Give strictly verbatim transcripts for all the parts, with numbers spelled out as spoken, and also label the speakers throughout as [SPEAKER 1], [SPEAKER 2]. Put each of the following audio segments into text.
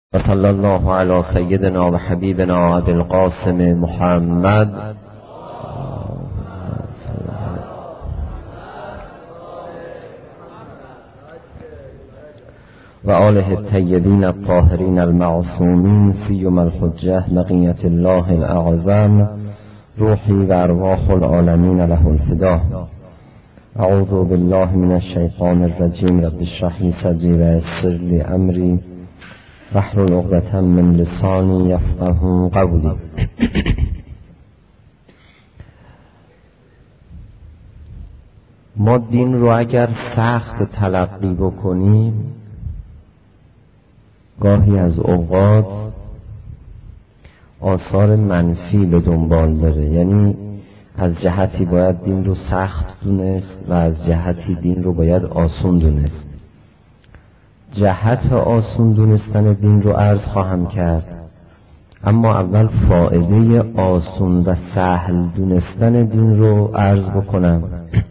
[SPEAKER 1] و صلی الله علی سیدنا و حبیبنا ابی القاسم محمد و آله الطیبین الطاهرین المعصومین سیم الحجة بقیة الله الاعظم روحی و ارواح العالمین له الفدا. اعوذ بالله من الشیطان الرجیم. رب اشرح لی صدری و یسر لی امری واحلل عقدة من لسانی یفقهوا قولی. ما دین رو اگر سخت تلقی بکنیم گاهی از اوقات آثار منفی به دنبال داره، یعنی از جهتی باید دین رو سخت دونست و از جهتی دین رو باید آسون دونست. جهت آسون دونستن دین رو عرض خواهم کرد، اما اول فائده آسون و سهل دونستن دین رو عرض بکنم.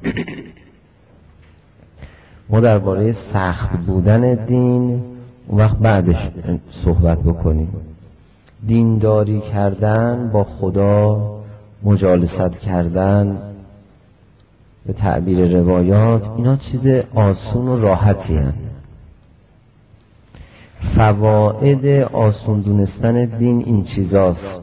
[SPEAKER 1] ما درباره سخت بودن دین اون وقت بعدش صحبت بکنیم. دینداری کردن، با خدا مجالست کردن، به تعبیر روایات اینا چیز آسون و راحتی هست. فواید آسون دونستن دین این چیزاست.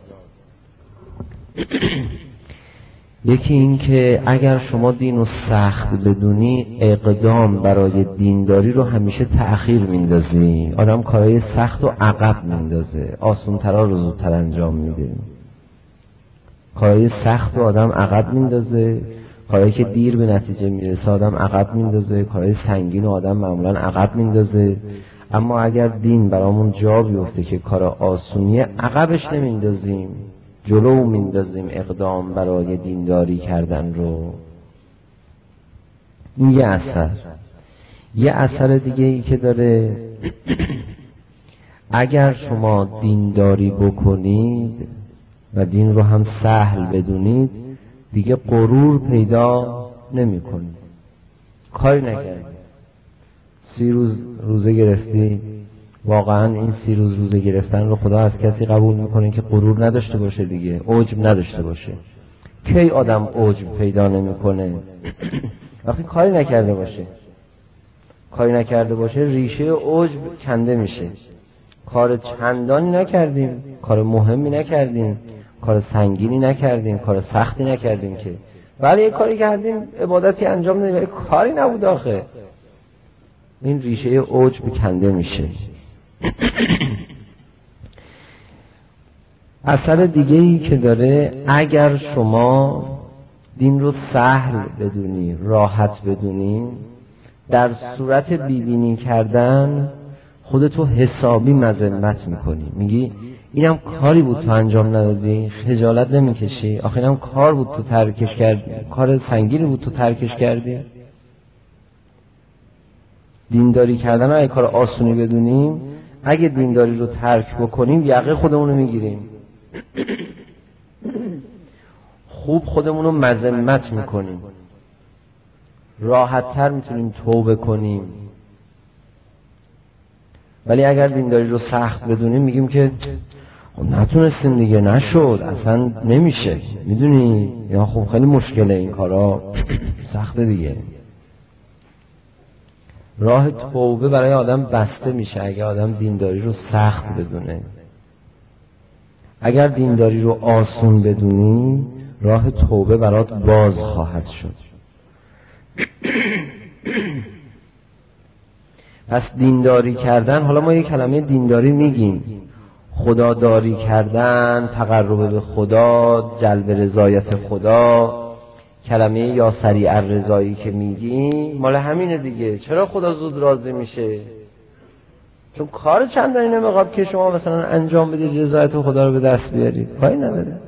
[SPEAKER 1] یکی این که اگر شما دین رو سخت بدونی اقدام برای دینداری رو همیشه تأخیر میندازی. آدم کارهای سخت رو عقب میندازه، آسون ترها رو زودتر انجام میده. کارهای سخت رو آدم عقب میندازه، کارهایی که دیر به نتیجه میرسه آدم عقب میندازه، کارهای سنگین رو آدم معمولا عقب میندازه. اما اگر دین برامون جا بیفته که کار آسونیه، عقبش نمیندازیم، جلو میندازیم اقدام برای دینداری کردن رو. این یه اثر. یه اثر دیگه ای که داره، اگر شما دینداری بکنید و دین رو هم سهل بدونید دیگه غرور پیدا نمی کنید. کاری نکردید، سی روز روزه گرفتی، واقعا این سی روز روزه گرفتن رو خدا از کسی قبول میکنه که غرور نداشته باشه دیگه، عجب نداشته باشه. کی آدم عجب پیدا نمیکنه؟ وقتی کاری نکرده باشه. کاری نکرده باشه ریشه عجب کنده میشه. کار چندانی نکردیم، کار مهمی نکردیم، کار سنگینی نکردیم، کار سختی نکردیم که ولی یه کاری کردیم، عبادتی انجام ندیم ولی کاری نبود آخه. این ریشه عجب کنده میشه. اثر دیگه ای که داره، اگر شما دین رو سهل بدونی، راحت بدونی، در صورت بیدینی کردن خودتو حسابی مذمت میکنی. میگی اینم کاری بود تو انجام ندادی، خجالت نمیکشی؟ آخه اینم کار بود تو ترکش کردی، کار سنگینی بود تو ترکش کردی. دینداری کردن اگه کار آسونی بدونیم، اگه دینداری رو ترک بکنیم یقه خودمونو میگیریم، خوب خودمونو مذمت میکنیم، راحت تر میتونیم توبه کنیم. ولی اگر دینداری رو سخت بدونیم میگیم که نتونستیم دیگه، نشد، اصلا نمیشه، میدونی یا خب خیلی مشکله، این کارا سخته دیگه. راه توبه برای آدم بسته میشه اگر آدم دینداری رو سخت بدونه. اگر دینداری رو آسون بدونی راه توبه برات باز خواهد شد. پس دینداری کردن، حالا ما یه کلمه دینداری میگیم، خداداری کردن، تقرب به خدا، جلب رضایت خدا، کلمه یا سریع الرضایی که میگیم مال همینه دیگه. چرا خدا زود راضی میشه؟ چون کار چندانی نمیخواد که شما مثلا انجام بدید رضایت خدا رو به دست بیارید، کاری نبده.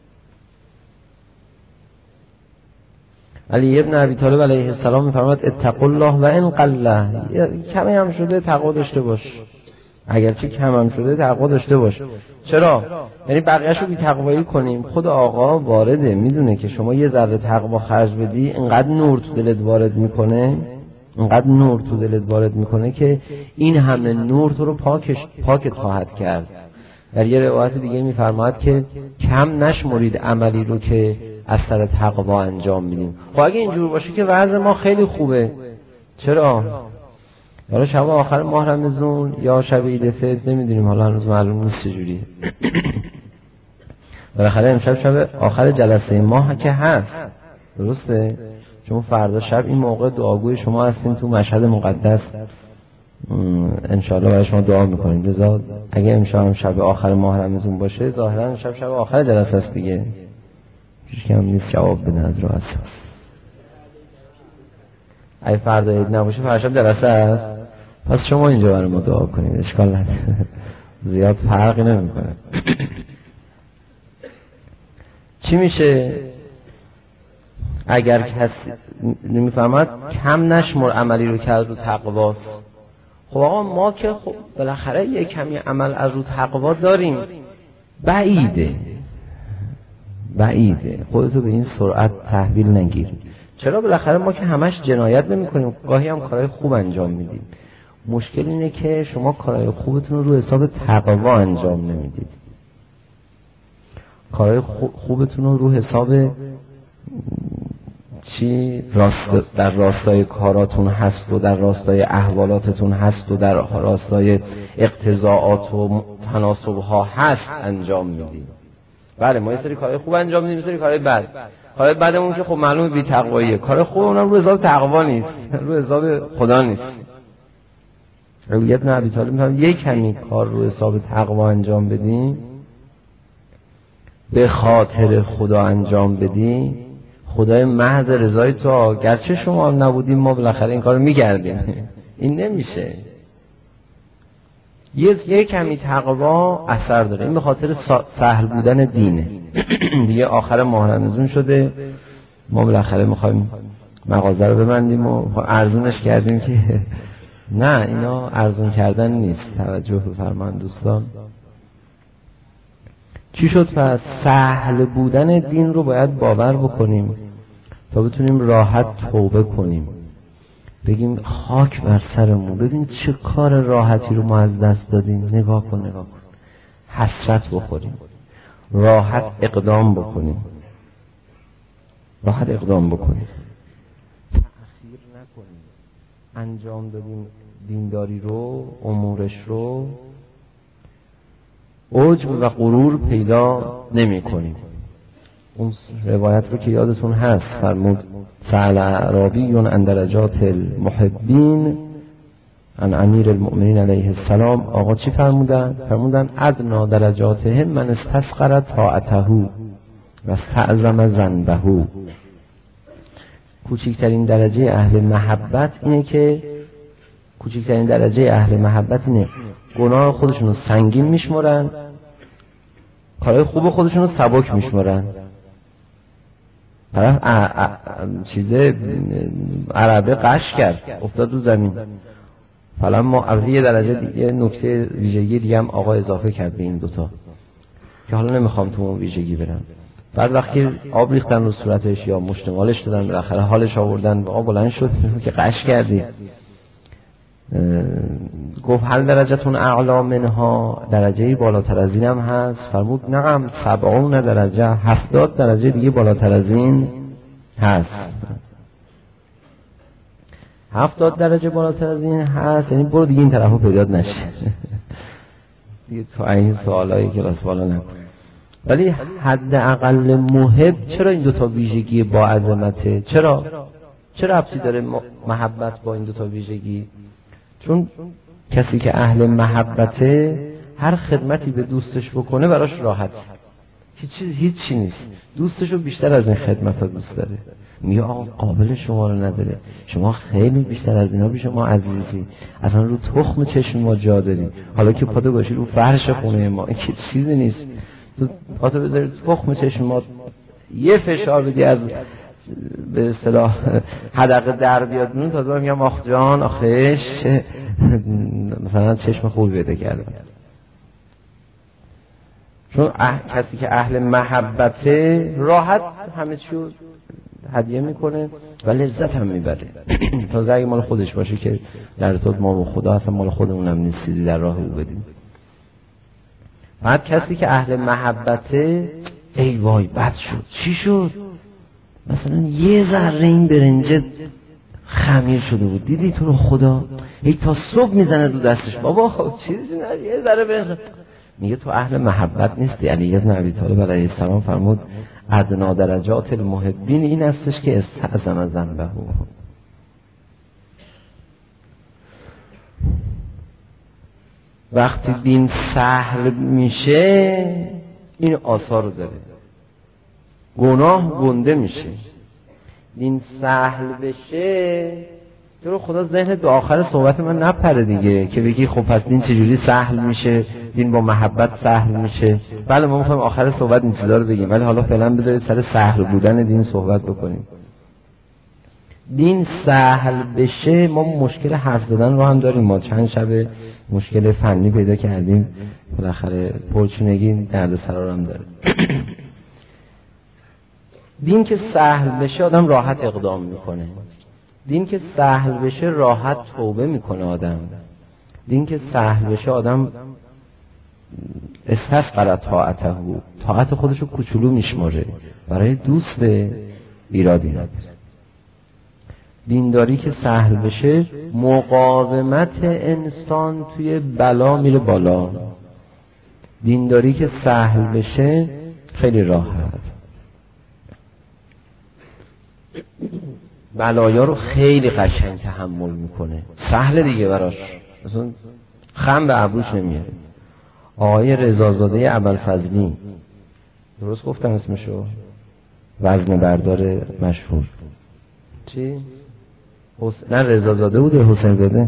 [SPEAKER 1] علی ابن ابی طالب علیه السلام میفرماد اتقوا الله و ان قل، کمی هم شده تقوا داشته باش، اگرچه کم هم شده تقوا داشته باش. چرا؟ یعنی بقیه‌شو بی تقوایی کنیم. خود آقا وارده، میدونه که شما یه ذره تقوا خرج بدی اینقدر نور تو دلت وارد میکنه اونقدر نور تو دلت وارد میکنه که این همه نور تو رو پاکش پاکت خواهد کرد. در یه روایت دیگه میفرماید که کم نشمرید عملی رو که از سر تقوا انجام میدیم. خب اگه اینجور باشه که وضع ما خیلی خوبه، چرا؟ حالا شب آخر ماه رمضان یا شب عید فطر نمیدونیم، حالا هنوز معلوم نیست چجوریه. بالاخره امشب شب آخر جلسه ماه که هست، درسته؟ چون فردا شب این موقع دعاگوی شما هستیم تو مشهد مقدس، انشاءالله برای شما دعا میکنیم. لذا اگه امشب هم شب آخر ماه رمضان باشه ظاهرا امشب شب آخر جلسه است دیگه، هیچ کم نیست جواب بده از رو اصلا. اگه فردا عید نباشه فردا شب جلسه است، پس شما اینجا برای ما دعا کنید، اشکال نداره، زیاد فرقی نمیکنه. چی میشه اگر کسی نمیفهمد کم نشمر عملی رو کرد رو تقواست؟ خب آقا ما که خب بالاخره یک کمی عمل از رو تقوا داریم، بعیده بعیده خودتو به این سرعت تحویل نگیر. چرا؟ بالاخره ما که همش جنایت نمی کنیم، گاهی هم کارهای خوب انجام میدیم. مشکل اینه که شما کارهای خوبتون رو رو حساب تقوا انجام نمیدید. کارهای خوبتون رو رو حساب چی راست در راستای کاراتون هست و در راستای احوالاتتون هست و در راستای اقتضاعات و تناسبها هست انجام میدید. بله ما یه سری کارهای خوب انجام میدیم، یه سری کارهای بد. کارهای بدمون که خب معلومه بی تقواییه، کار خوب اونم رو حساب تقوا نیست، رو حساب خدا نیست. علی ابن ابی طالب میگه یک کمی کار رو حساب تقوا انجام بدیم، به خاطر خدا انجام بدیم، خدای محض رضای تو، گرچه شما نبودیم ما بالاخره این کارو می‌کردیم. این نمیشه. یه یه کمی تقوا اثر داره. این به خاطر سهل بودن دینه. دیگه آخر ماه رمضان شده، ما بالاخره می‌خوایم مغازه رو ببندیم و ارزونش کردیم که نه، اینا ارزون کردن نیست. توجه بفرمایید دوستان. چی شد پس؟ سهل بودن دین رو باید باور بکنیم تا بتونیم راحت توبه کنیم، بگیم خاک بر سرمون، ببین چه کار راحتی رو ما از دست دادیم، نگاه کن نگاه کن، حسرت بخوریم، راحت اقدام بکنیم، راحت اقدام بکنیم، تأخیر نکنیم. انجام دادیم دینداری رو، امورش رو، عجب و غرور پیدا نمی کنیم. اون روایت رو که یادتون هست، فرمود سأل اعرابی عن درجات المحبین عن امیر المؤمنین علیه السلام. آقا چی فرمودن؟ فرمودن ادنا درجاتهم من استصغر طاعته و استعظم ذنبه. کوچکترین درجه اهل محبت اینه که کوچکترین درجه اهل محبت اینه گناه خودشون رو سنگین میشمارن، کارهای خوب خودشون رو سبک میشمارن. طرف چیزه عربه قش کرد افتاد رو زمین، فعلا ما از یه درجه دیگه نکته ویژگی دیگه هم آقا اضافه کرد به این دوتا که حالا نمیخوام تو اون ویژگی برم. بعد وقتی آب ریختن رو صورتش یا مشتمالش دادن، بالاخره حالش آوردن و آب بلند شد که قش کردی. گفت هل درجتون اعلا منها، درجه بالاتر از این هم هست؟ فرمود نعم سبعون درجه، هفتاد درجه دیگه بالاتر از این هست. هفتاد درجه بالاتر از این هست یعنی برو دیگه این طرفو پیدا نشه دیگه تو این سوالایی که راست بالا نکن. ولی حد اقل محب چرا این دوتا ویژگی با عظمته؟ چرا چرا ربطی داره محبت با این دوتا ویژگی؟ چون کسی که اهل محبته هر خدمتی به دوستش بکنه براش راحت، هیچ چیز هیچی نیست، دوستشو بیشتر از این خدمت ها دوست داره. میگه آقا قابل شما رو نداره، شما خیلی بیشتر از اینا بی شما عزیزی، اصلا رو تخم چشم ما جا داری، حالا که پاتو گاشی رو فرش خونه ما، این که چیزی نیست، تو پاتو بذاری رو تخم چشم ما، یه فشار بدی از به اصطلاح حدقه در بیاد بیرون، تازه میگم آخ جان آخش مثلا چشم خوبی پیدا کردم. چون اه... کسی که اهل محبته راحت همه چیو هدیه میکنه و لذت هم میبره. تازه اگه مال خودش باشه که در ارتباط ما با خدا اصلا مال خودمون هم نیست، چیزی در راه او بدیم. بعد کسی که اهل محبته، ای وای بد شد، چی شد؟ مثلا یه ذره این برنجه خمیر شده بود، دیدی تو رو خدا ای تا صبح میزنه رو دستش، بابا چیزی نه یه ذره برنج. میگه تو اهل محبت نیستی. علی بن ابی طالب علیه السلام فرمود ادنا درجات المحبین این استش که استعظم ذنبه. وقتی دین سهل میشه این آثار رو داره، گناه گنده میشه. دین سهل بشه تو رو خدا ذهن دو آخر صحبت من نپره دیگه که بگی خب پس دین چجوری سهل میشه، دین با محبت سهل میشه. بله ما میخوایم آخر صحبت این چیزا رو بگیم، ولی حالا فعلا بذارید سر سهل بودن دین صحبت بکنیم. دین سهل بشه ما مشکل حرف زدن رو هم داریم. ما چند شب مشکل فنی پیدا کردیم، بالاخره پرچونگی درد سرا هم داره. دین که سهل بشه آدم راحت اقدام میکنه. دین که سهل بشه راحت توبه میکنه آدم. دین که سهل بشه آدم استثقل طاعته، طاعت خودشو کوچولو میشماره، برای دوست ایرادی نداره. دینداری که سهل بشه مقاومت انسان توی بلا میره بالا. دینداری که سهل بشه خیلی راحت، بلایا رو خیلی قشنگ تحمل میکنه، سهل دیگه براش، مثلا خم به ابروش نمیاره. آقای رضازاده ابوالفضلی، درست گفتم اسمشو؟ وزن بردار مشهور. چی؟ حس... نه رضازاده بوده حسین زاده؟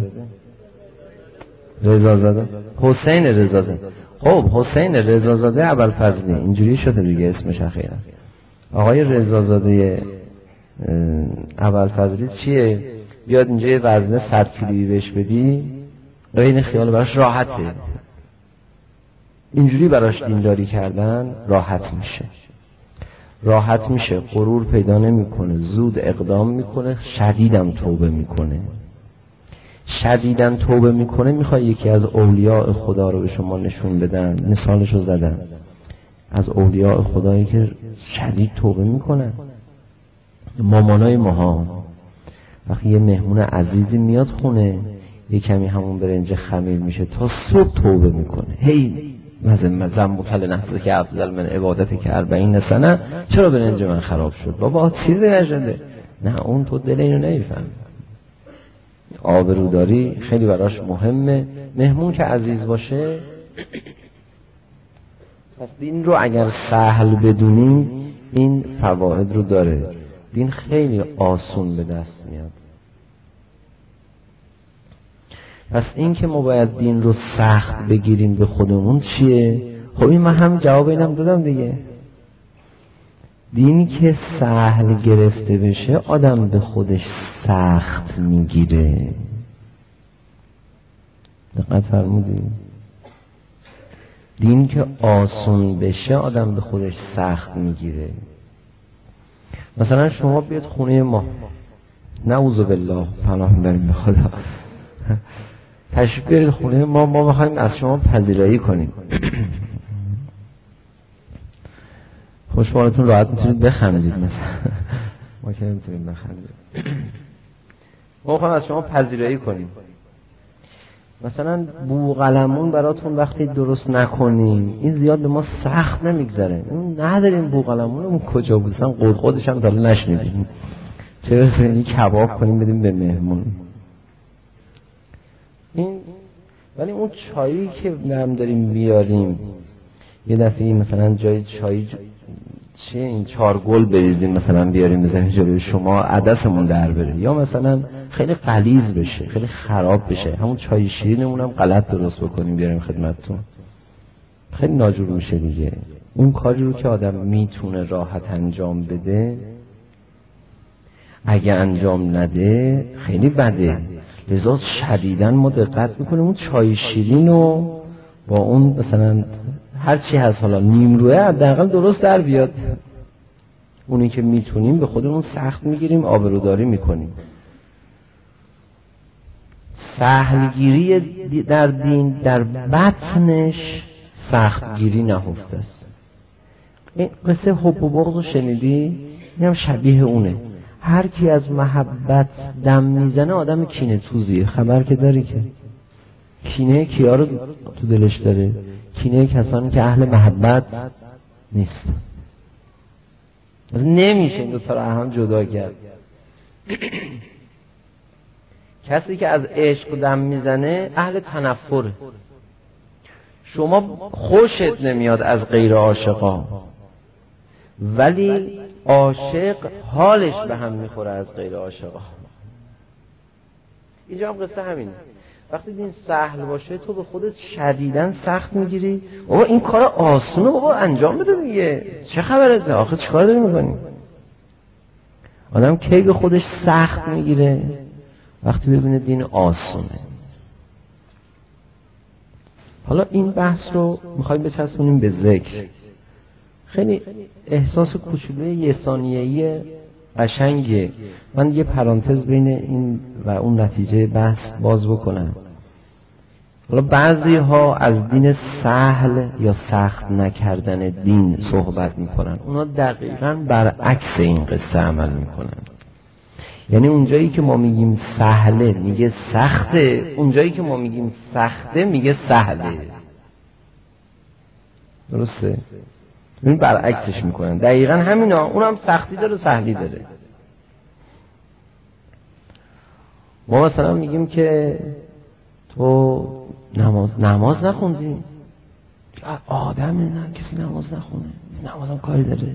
[SPEAKER 1] رضازاده حسین رضازاده. خب حسین رضازاده ابوالفضلی اینجوری شده دیگه اسمش اخیرا. آقای رضازاده ابوالفضلی چیه؟ بیاد اینجا یه وزنه صد کیلویی بهش بدی این خیال براش راحته. اینجوری براش دینداری کردن راحت میشه، راحت میشه، غرور پیدا نمیکنه، زود اقدام میکنه، شدیدم توبه میکنه. شدیداً توبه میکنه. میخوای یکی از اولیاء خدا رو به شما نشون بدن؟ مثالشو زدن از اولیاء خدایی که شدید توبه میکنن. مامانای ماها وقتی یه مهمون عزیزی میاد خونه، یه کمی همون برنج خمیر میشه تا صبح توبه میکنه. هی مزم مزم بکل نحسه که افضل من عبادتی که اربعین سنه، چرا برنج من خراب شد؟ بابا چیزی نشده. نه اون تو دل اینو نمیفهم. آبروداری خیلی براش مهمه. مهمون که عزیز باشه، پس دین رو اگر سهل بدونیم این فواید رو داره. دین خیلی آسون به دست میاد. پس این که ما باید دین رو سخت بگیریم به خودمون چیه؟ خب این من هم جواب اینم دادم دیگه. دین که سهل گرفته بشه آدم به خودش سخت میگیره. دقت فرمودید؟ دین که آسون بشه آدم به خودش سخت میگیره. مثلا شما بیاد خونه ما، نعوذ بالله پناه میبریم به خدا، تشریف بیارید خونه ما، ما میخوایم از شما پذیرایی کنیم. خوشحالتون راحت میتونید بخندید مثلا، ما که نمیتونیم بخندید. ما میخوایم از شما پذیرایی کنیم. مثلا بوقلمون براتون وقتی درست نکنیم این زیاد به ما سخت نمیگذره. نداریم بوقلمونمون کجا بود؟ مثلا قدقدش هم داله نشنیدیم، چه برسه این کباب کنیم بدیم به مهمون. این ولی اون چایی که هم داریم بیاریم، یه دفعه مثلا جای چای چیه این چهار گل بریزیم مثلا بیاریم بزنیم جلوی شما، عدسمون در بره، یا مثلا خیلی غلیظ بشه، خیلی خراب بشه، همون چای شیرینمون هم غلط درست بکنیم بیاریم خدمتتون، خیلی ناجور میشه دیگه. اون کاری رو که آدم میتونه راحت انجام بده اگه انجام نده خیلی بده. لذا شدیداً ما دقت میکنیم اون چای شیرین رو با اون مثلا هر چی هست حالا نیم رویه حداقل درست در بیاد. اونی که میتونیم به خودمون سخت میگیریم، آبروداری میکنیم. سهلگیری در دین در بطنش سختگیری نهفته است. این قصه حب و بغض رو شنیدی؟ اینم شبیه اونه. هر کی از محبت دم میزنه آدم کینه توزیه. خبر که داری که کینه کیا رو تو دلش داره؟ کینه کسانی که اهل محبت نیست. نمیشه این دو تا رو هم جدا کرد. کسی که از عشق دم میزنه اهل تنفره. شما خوشت نمیاد از غیر عاشقا، ولی عاشق حالش به هم میخوره از غیر عاشقا. اینجا هم قصه همینه. وقتی دین سهل باشه تو به خودت شدیداً سخت میگیری. بابا این کار آسونه، بابا انجام بده دیگه، چه خبرته؟ آخه چیکار داری میکنی؟ آدم کی به خودش سخت میگیره؟ وقتی ببینه دین آسونه. حالا این بحث رو میخوایم بچسبونیم به ذکر. خیلی احساس کوچولوی یه ثانیه‌ای قشنگه. من یه پرانتز بین این و اون نتیجه بحث باز بکنم. حالا بعضی ها از دین سهل یا سخت نکردن دین صحبت میکنن. اونا دقیقاً برعکس این قصه عمل میکنن. یعنی اونجایی که ما میگیم سهله میگه سخته، اونجایی که ما میگیم سخته میگه سهله. درسته؟ این برعکسش میکنن. دقیقاً همینا. اونم سختی داره سهلی داره. ما مثلا میگیم که تو نماز نماز نخوندی، آدم نه کسی نماز نخونه، نمازم کاری داره.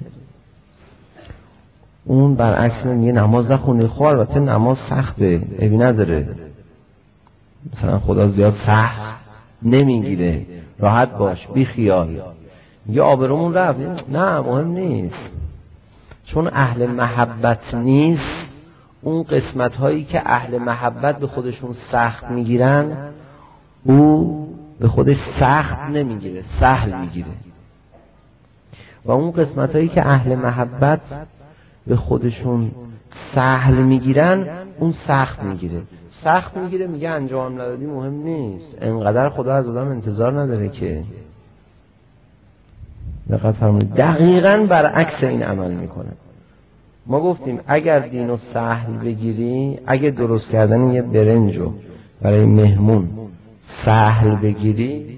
[SPEAKER 1] اون برعکس میگه نماز نخونی. خب البته نماز سخته، عیبی نداره، مثلا خدا زیاد سخت نمیگیره، راحت باش، بی خیال. میگه آبرومون رفت. نه مهم نیست، چون اهل محبت نیست. اون قسمت هایی که اهل محبت به خودشون سخت میگیرن او به خودش سخت نمیگیره، سهل میگیره. و اون قسمت هایی که اهل محبت به خودشون سهل میگیرن اون سخت میگیره. سخت میگیره میگه انجام ندادی مهم نیست، انقدر خدا از آدم انتظار نداره که. دقیقاً فرمودید. دقیقاً برعکس این عمل میکنه. ما گفتیم اگر دینو سهل بگیری، اگه درست کردن یه برنجو برای مهمون سهل بگیری،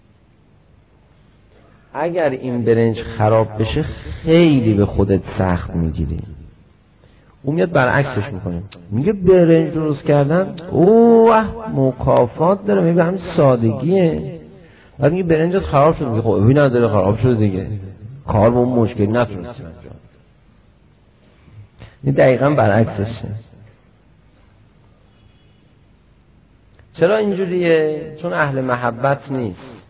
[SPEAKER 1] اگر این برنج خراب بشه خیلی به خودت سخت میگیری. اون میاد برعکسش میکنه، میگه برنج درست کردن اوه مکافات داره، میگه همین سادگیه. بعد میگه برنجت خراب شد، میگه خب اوی نداره خراب شده دیگه، کار با اون مشکل نتونستیم انجام. این دقیقاً برعکسشه. چرا اینجوریه؟ چون اهل محبت نیست.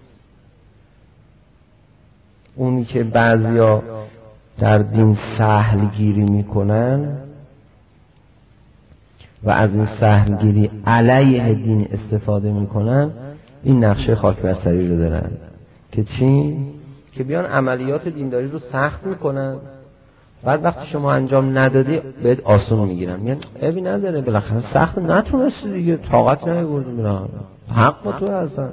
[SPEAKER 1] اونی که بعضیا در دین سهل گیری میکنن و از این سهل گیری علیه دین استفاده میکنن، این نقشه خاک بستری رو دارن که چی؟ که بیان عملیات دینداری رو سخت میکنن، بعد وقتی شما انجام ندادی بهت آسون میگیرن، میگن عیبی نداره بالاخره سخت نتونستی دیگه، طاقت نیاوردی، میرن حق با تو هستن.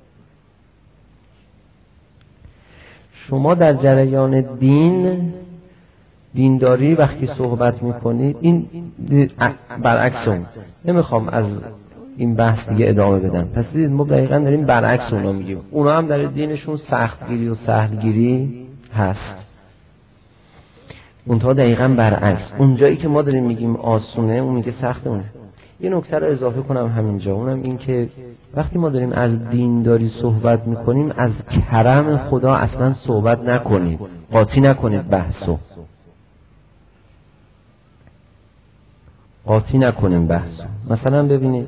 [SPEAKER 1] شما در جریان دین دینداری وقتی صحبت میکنید این برعکس اون. نمیخوام از این بحث دیگه ادامه بدم. پس دیدید ما دقیقاً داریم برعکس اونا میگیم. اونا هم در دینشون سختگیری و سهلگیری هست، اونتا دقیقاً برعکس. اونجایی که ما داریم میگیم آسونه اون میگه سخته. اونه یه نکته رو اضافه کنم همینجا، اونم این که وقتی ما داریم از دینداری صحبت میکنیم از کرم خدا اصلا صحبت نکنید، قاطی نکنید، بحثو قاطی نکنیم بحثو. مثلا ببینید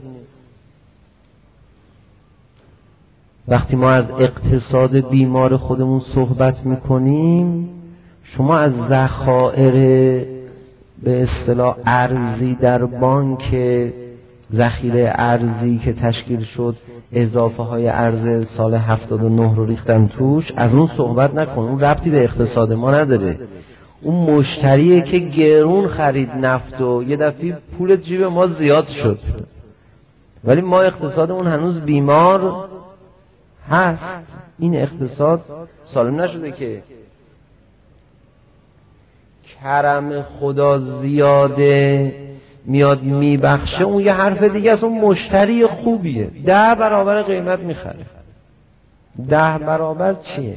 [SPEAKER 1] وقتی ما از اقتصاد بیمار خودمون صحبت میکنیم، شما از ذخایر به اصطلاح ارزی در بانک، ذخیره ارزی که تشکیل شد، اضافه های ارز سال هفتاد و نه رو ریختن توش، از اون صحبت نکن، اون ربطی به اقتصاد ما نداره. اون مشتریه که گرون خرید نفت و یه دفعه پول جیب ما زیاد شد، ولی ما اقتصادمون هنوز بیمار هست. این اقتصاد سالم نشده که. کرم خدا زیاده میاد میبخشه، اون یه حرف دیگه است. اون مشتری خوبیه، ده برابر قیمت میخره. ده برابر چیه؟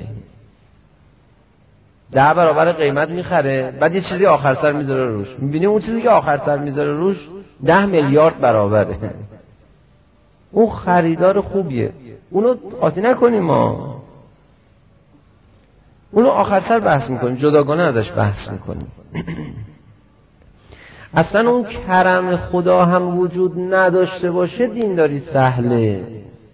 [SPEAKER 1] ده برابر قیمت میخره، بعد یه چیزی آخر سر میذاره روش. میبینی اون چیزی که آخر سر میذاره روش ده میلیارد برابره. اون خریدار خوبیه، اونو قاطی نکنیم، ما اونو آخر سر بحث میکنیم، جداگانه ازش بحث میکنیم. اصلا اون کرم خدا هم وجود نداشته باشه دینداری سهله.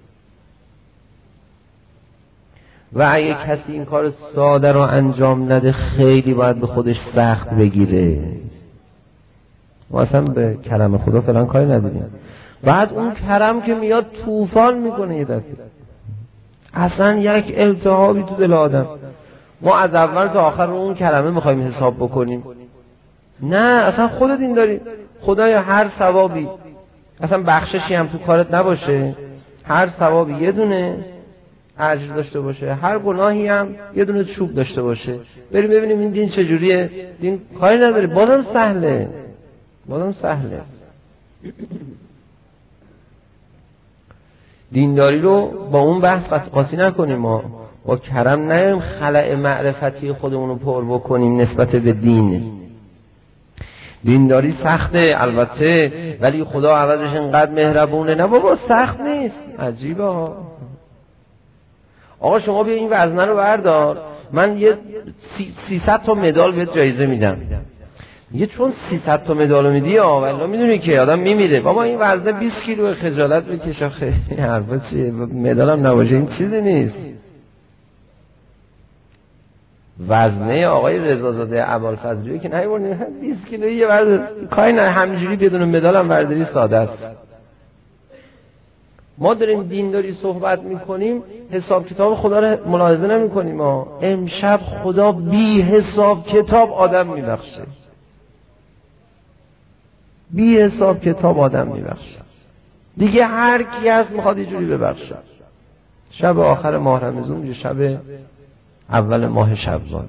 [SPEAKER 1] و اگه کسی این کار ساده رو انجام نده خیلی باید به خودش سخت بگیره. ما اصلا به کرم خدا فلان کاری نداریم. بعد اون کرم که میاد طوفان میکنه یه دفعه، اصلا یک التهابی تو دل آدم. ما از اول تا آخر رو اون کرمه میخوایم حساب بکنیم؟ نه، اصلا خودت این داری. خدایا هر ثوابی، اصلا بخششی هم تو کارت نباشه، هر ثوابی یه دونه اجر داشته باشه، هر گناهی هم یه دونه چوب داشته باشه. بریم ببینیم این دین چجوریه. دین کاری نداره، بازم سهله، بازم سهله. دینداری رو با اون بحث قاطی نکنیم، ما با کرم نیم خلأ معرفتی خودمون رو پر بکنیم نسبت به دین. دینداری سخته البته، ولی خدا عوضش اینقدر مهربونه. نه بابا سخت نیست، عجیبه ها. آقا شما بیا این وزنه رو بردار، من یه سیصد تا مدال بهت جایزه میدم. یه چون سیصد تا مدال میدی ها، والله میدونی که آدم میمیره. بابا این وزنه بیست کیلو، خجالت بکش آخه. حرفا چیه؟ مدالم نباشه این چیزی نیست. وزنه آقای رضازاده ابوالفضلی که نمیبرنی بیست کیلویی یه بردار، کاری نه، همینجوری بدون مدالم برداری ساده است. ما داریم دینداری صحبت میکنیم، حساب کتاب خدا رو ملاحظه نمیکنیم. ما امشب خدا بی حساب کتاب آدم میبخشه، بی حساب کتاب آدم میبخشه. دیگه هر کی هست میخواد یه جوری ببخشه. شب آخر ماه رمضان میشه شب اول ماه شوال.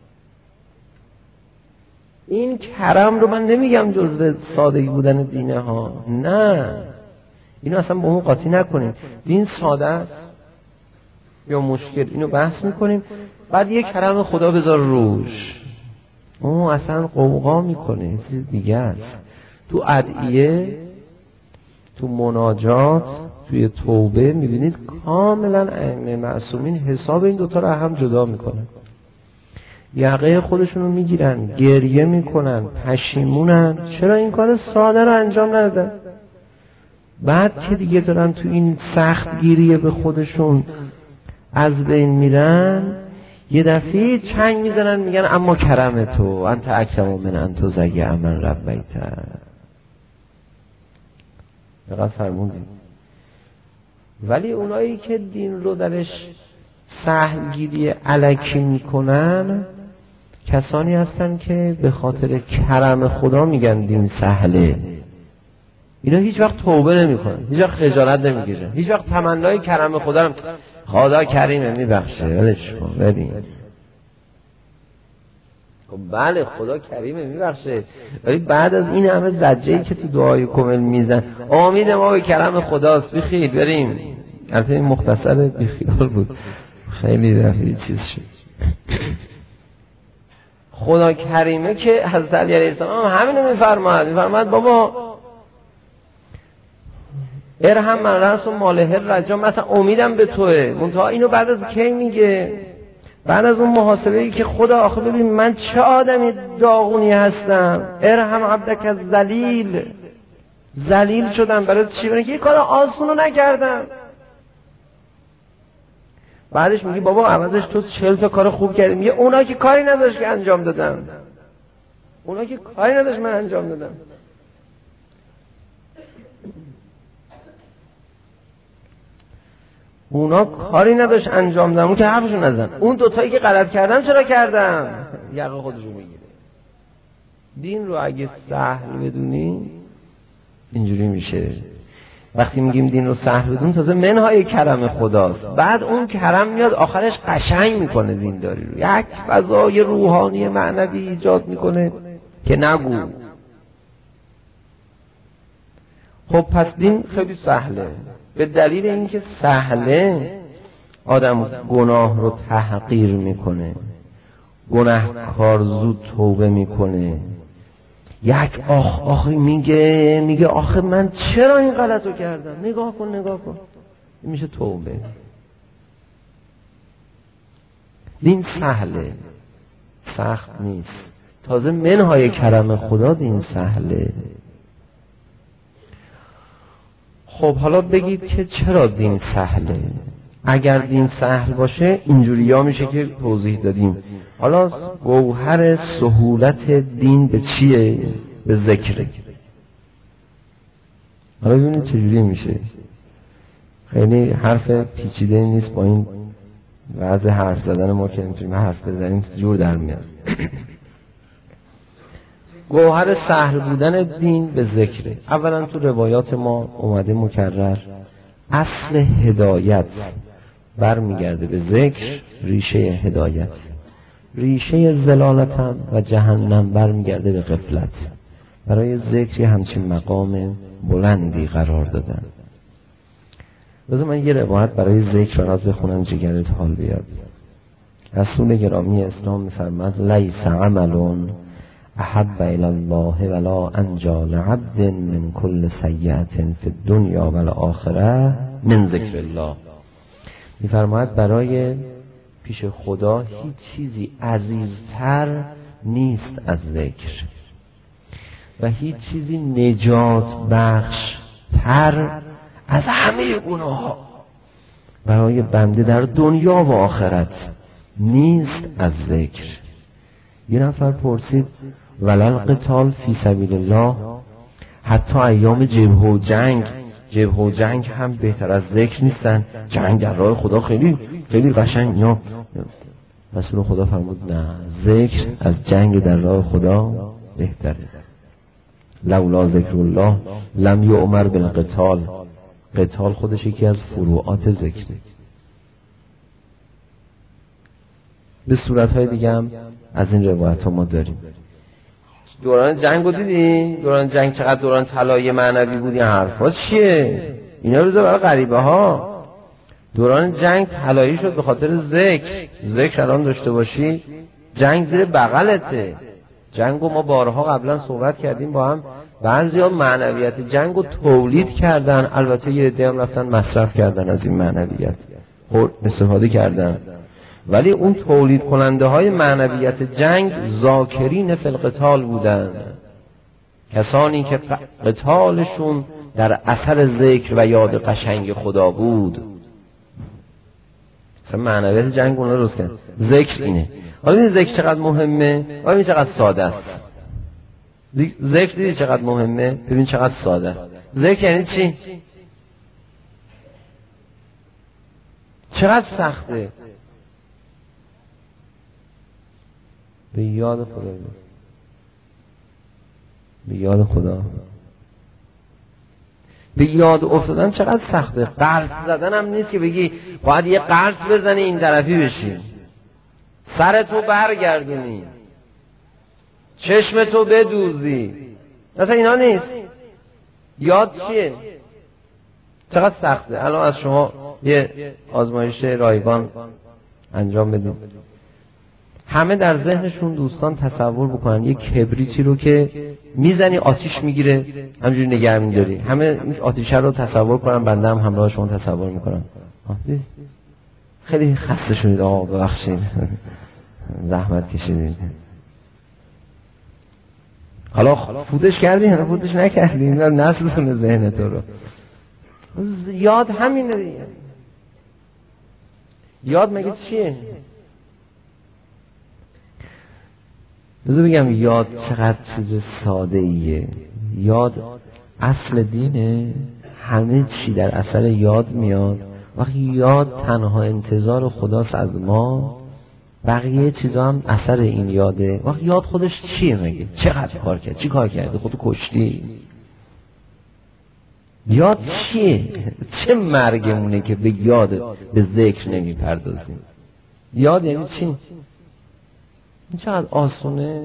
[SPEAKER 1] این کرم رو من نمیگم جزو سادگی بودن دینه ها، نه، اینو اصلا با اون قاطی نکنیم. دین ساده است یا مشکل، اینو بحث میکنیم. بعد یه کرم خدا بذار روش، اون اصلا قوقا میکنه، چیز دیگه است. تو ادعیه، تو مناجات، توی توبه میبینید کاملا ائمه معصومین حساب این دوتا رو هم جدا میکنن. یقه خودشون رو میگیرن، گریه میکنن، پشیمونن چرا این کار ساده رو انجام ندادن. بعد که دیگه دارن تو این سخت گیریه به خودشون از بین میرن، یه دفعه چنگ میزنن میگن اما کرم تو انت اکرم من انت زگی امن ربیت. دقیقا فرمودیم. ولی اونایی که دین رو درش سهلگیری الکی میکنن کسانی هستن که به خاطر کرم خدا میگن دین سهله. اینا هیچ وقت توبه نمیکنن، هیچ وقت خجالت نمیگیرن، هیچ وقت تمنای کرم خدا رو خدا کریمه میبخشه ولش کن بدین. بله خدا کریمه میبخشه، ولی بعد از این همه زجه‌ای که تو دعای کامل میزن امید ما به کرم خداست، بیخیل بریم. البته این مختصر بیخیال بود، خیلی رفیع چیز شد. خدا کریمه که حضرت علی علیه السلام همینو میفرماد، میفرماد بابا ارحم من رأس و ماله رجا، مثلا امیدم به توه. منتها اینو بعد از کی میگه؟ بعد از اون محاسبه‌ای که خدا آخه ببین من چه آدمی داغونی هستم، ارحم عبدک از ذلیل، ذلیل شدم برای چی؟ برای که یه کار آسونو نکردم. بعدش میگی بابا عوضش تو چهل تا کار خوب کردی. میگه اونا که کاری نداشت که انجام دادم، اونا که کاری نداشت من انجام دادم. اونا کاری نداشت انجام دادم، اون که حرفشو نزن. اون دوتایی که غلط کردم چرا کردم؟ یقه خودشو میگیره. دین رو اگه سهل بدونی اینجوری میشه. وقتی میگیم دین رو سهل بدون، تازه منهای کرم خداست، بعد اون کرم میاد آخرش قشنگ میکنه دینداری رو، یک فضای روحانی معنوی ایجاد میکنه که نگو. خب پس دین خیلی سهله. به دلیل اینکه سهله آدم گناه رو تحقیر میکنه، گناهکار زود توبه میکنه. یک آخ آخی میگه میگه آخه من چرا این غلطو کردم، نگاه کن نگاه کن، این میشه توبه. دین سهله، سخت نیست. تازه منهای کرم خدا دین سهله. خب حالا بگید که چرا دین سهله؟ اگر دین سهل باشه اینجوری ها میشه که توضیح دادیم. حالا گوهر سهولت دین به چیه؟ به ذکره. حالا ببینید چجوری میشه. خیلی حرف پیچیده نیست، با این وضع حرف زدن ما که اینجوری حرف بزنیم جور در میاد. گوهر سهل بودن دین به ذکره. اولا تو روایات ما اومده مکرر اصل هدایت برمیگرده به ذکر، ریشه هدایت. ریشه ضلالت هم و جهنم برمیگرده به غفلت. برای ذکر همچین مقام بلندی قرار دادن. بذار من یه روایت برای ذکر برات بخونم جگرت حال بیاد. رسول گرامی اسلام میفرماد لیس عمل احب الی الله ولا انجی لعبد من کل سیئة فی الدنیا والآخرة من ذکر الله. میفرماید برای پیش خدا هیچ چیزی عزیزتر نیست از ذکر و هیچ چیزی نجات بخش تر از همه گناه ها برای بنده در دنیا و آخرت نیست از ذکر. یه نفر پرسید ولل قتال فی سبیل الله، حتی ایام جبهه و جنگ جبهه و جنگ هم بهتر از ذکر نیستن؟ جنگ در راه خدا خیلی خیلی قشنگ. یا رسول خدا فرمود نه، ذکر از جنگ در راه خدا بهتره. لولا ذکر الله لم یؤمر بالقتال. قتال خودش یکی از فروعات ذکره. به صورتهای دیگه هم از این روایت ها ما داریم. دوران جنگ رو دیدی؟ دوران جنگ چقدر دوران طلایی معنوی بود. این حرفا چیه؟ اینا رو بذار برای غریبه ها. دوران جنگ طلایی شد به خاطر ذکر. ذکر الان داشته باشی جنگ زیر بغلته. جنگو ما بارها قبلا صحبت کردیم با هم. بعضیا معنویت جنگو تولید کردن، البته یه عده هم رفتن مصرف کردن از این معنویت، استفاده کردن. ولی اون تولید کننده های معنویت جنگ ذاکرین فی القتال بودن، کسانی که قتالشون در اثر ذکر و یاد قشنگ خدا بود. مثلا معنویت جنگ اون رو درست کرد. ذکر اینه. حالا این ذکر چقدر مهمه؟ حالا این چقدر ساده است. ذکر دیدی چقدر مهمه؟ ببین چقدر ساده است. ذکر یعنی چی؟ چقدر سخته؟ به یاد خدا، به یاد خدا، به یاد افتادن چقدر سخته. قرض زدن هم نیست که بگی باید یه قرض بزنی این طرفی بشی، سرتو برگردونی، چشمتو بدوزی، مثلا اینا نیست. یاد چیه؟ چقدر سخته. الان از شما یه آزمایش رایگان انجام بدید، همه در ذهنشون دوستان تصور بکنن یک کبریتی رو که میزنی آتیش میگیره همجوری نگه میداری. همه این آتیشه رو تصور کنن، بنده هم همراه شما تصور میکنم. خیلی خسته شدید آقا، ببخشید زحمت کشیدید. حالا فوتش کردین یا فوتش نکردین؟ نسوزونه ذهن تو رو. یاد همینه دیگه. یاد مگه چیه؟ بذار بگم یاد چقدر چیز ساده ایه. یاد اصل دینه. همه چی در اثر یاد میاد. وقتی یاد تنها انتظار خداست از ما، بقیه چیزا هم اثر این یاده. وقت یاد خودش چیه مگه؟ چقدر کار کرد؟ چی کار کردی؟ خودتو کشتی؟ یاد چیه؟ چه مرگمونه که به یاد به ذکر نمی پردازیم؟ یاد یعنی چی؟ این چقدر آسونه.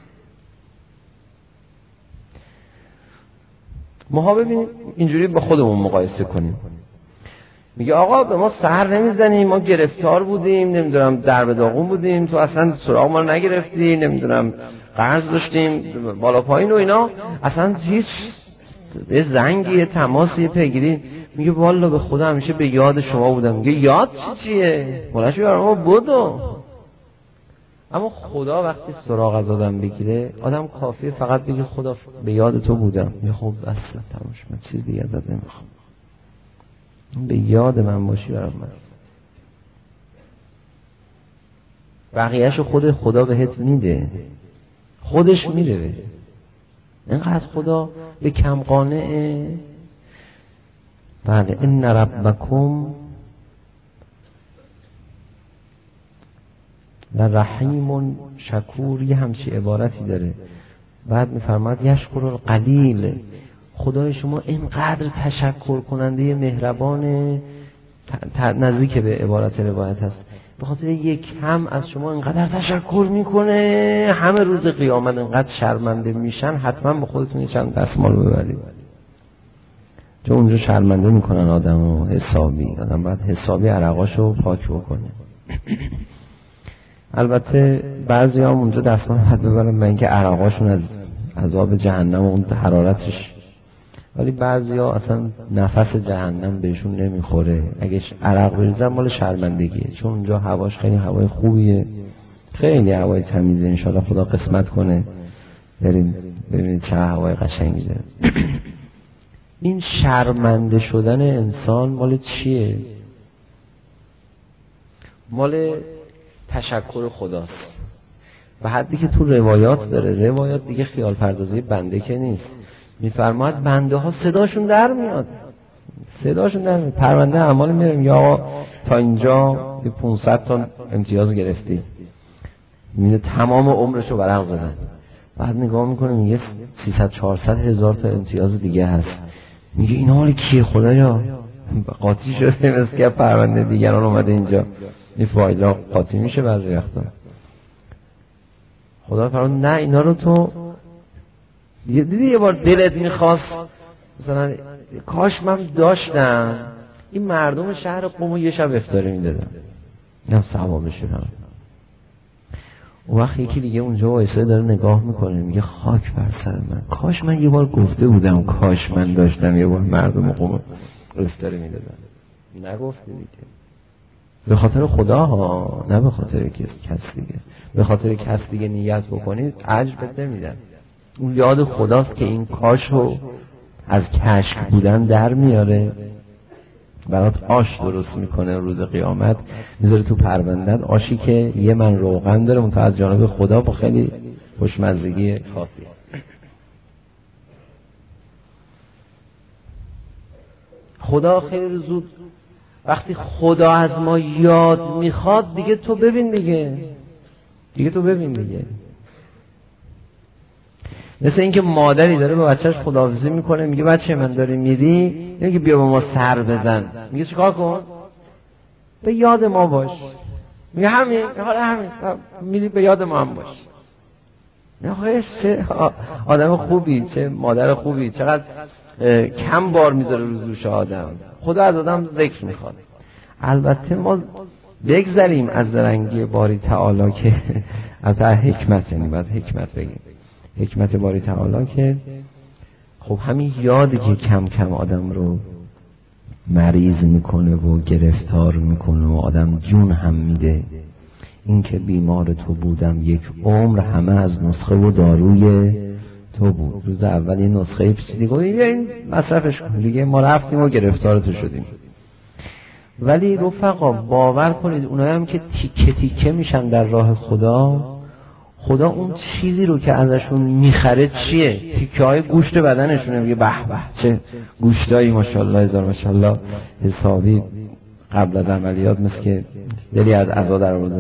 [SPEAKER 1] ما ببینیم اینجوری با خودمون مقایسه کنیم. میگه آقا به ما سحر نمیزنیم، ما گرفتار بودیم، نمیدونم در به داغون بودیم، تو اصلا سراغ ما رو نگرفتی، نمیدونم قرض داشتیم بالا پایین و اینا، اصلا هیچ یه زنگی، یه تماسی، یه پیگیری. میگه والا به خدا همیشه به یاد شما بودم. میگه یاد چی چیه؟ مولاشو برای ما بودو. اما خدا وقتی سراغ از آدم بگیره، آدم کافیه فقط بگه خدا به یاد تو بودم. میگه خب بس تموش، من چیز دیگه ازت نمیخوام، به یاد من باشی برام بس. بقیه‌شو خود خدا بهت میده، خودش میده بده. اینقدر خدا به کم قانعه. بله ان ربکم لرحیم شکور، یه همچی عبارتی داره. بعد میفرماد یشکر القلیل، خدای شما اینقدر تشکر کننده مهربان، نزدیک به عبارت روایت هست، به خاطر یک کم از شما اینقدر تشکر میکنه، همه روز قیامت اینقدر شرمنده میشن، حتما به خودتون چند دستمال ببرید، چون اونجا شرمنده میکنن آدمو حسابی. آدم باید حسابی عرقاشو پاک بکنه. البته بعضی هم اونجا دستمال باید ببرن من اینکه عرقاشون از عذاب جهنم و اون حرارتش، ولی بعضی ها اصلا نفس جهنم بهشون نمیخوره. اگه عرق بریزن مال شرمندگیه، چون اونجا هواش خیلی هوای خوبیه، خیلی هوای تمیزه. انشالله خدا قسمت کنه بریم ببینید چه هوای قشنگی داره. این شرمنده شدن انسان مال چیه؟ مال تشکر خداست. و حدی که تو روایات داره، روایات دیگه خیال پردازی بنده که نیست، میفرماید بنده ها صداشون در میاد، صداشون در میاد. پرونده اعمال میریم یا آقا تا اینجا یه پانصد تا امتیاز گرفتی، میده تمام عمرشو ورق زدن. بعد نگاه میکنه میگه سیصد چهارصد هزار تا امتیاز دیگه هست. میگه اینا مال کیه خدایا؟ قاطی شده مثل که پرونده دیگران اومده اینجا. این فایل قاطی میشه بعضی وقتا. خدا فرمان نه، اینا رو تو دیدی یه بار دلت میخواست مثلا کاش من داشتم این مردم شهر قم یه شب افطاری میدادم، اینم ثوابش بدم. اون وقت یکی دیگه اونجا وایساده داره نگاه میکنه، میگه خاک بر سر من، کاش من یه بار گفته بودم کاش من داشتم یه بار مردم قم افطاری میدادم. نگفتی دیگه. به خاطر خدا ها، نه به خاطر کس دیگه. به خاطر کس دیگه نیت بکنید اجر بده نمیدن. اون یاد خداست که این کاشو از کشک بودن در میاره، برات آش درست میکنه، روز قیامت میذاره تو پروندت آشی که یه من روغن داره منتها از جانب خدا با خیلی خوشمزگی خاصی. خدا خیلی زود وقتی خدا از ما یاد میخواد دیگه تو ببین دیگه دیگه تو ببین دیگه مثل اینکه مادری داره با بچهش خداحافظی میکنه، میگه بچه من داری میری، میگه بیا با ما سر بزن، میگه چیکار کن؟ به یاد ما باش. میگه همین، حالا همین میری به یاد ما هم باش. نه چه آدم خوبی، چه مادر خوبی، چقدر کم بار میذاره رو دوش آدم. خدا از آدم ذکر میخواد. البته ما بگذاریم از درنگی باری تعالی که از حکمت، یعنی باید حکمت بگیم، حکمت باری تعالی که خب همین یادی که کم کم آدم رو مریض میکنه و گرفتار میکنه و آدم جون هم میده. این که بیمار تو بودم یک عمر، همه از نسخه و داروی تو بود. روز اول این نسخه پیچیدی گفت این مصرفش کن دیگه، ما رفتیم و گرفتار تو شدیم. ولی رفقا باور کنید اونایی هم که تیکه تیکه میشن در راه خدا، خدا اون چیزی رو که ازشون میخره چیه؟ تیکه های گوشت بدنشونه. میگه به به چه گوشتایی ماشاءالله هزار ماشاءالله حسابی قبل از عملیات مثل که دلی از عزا در آورده.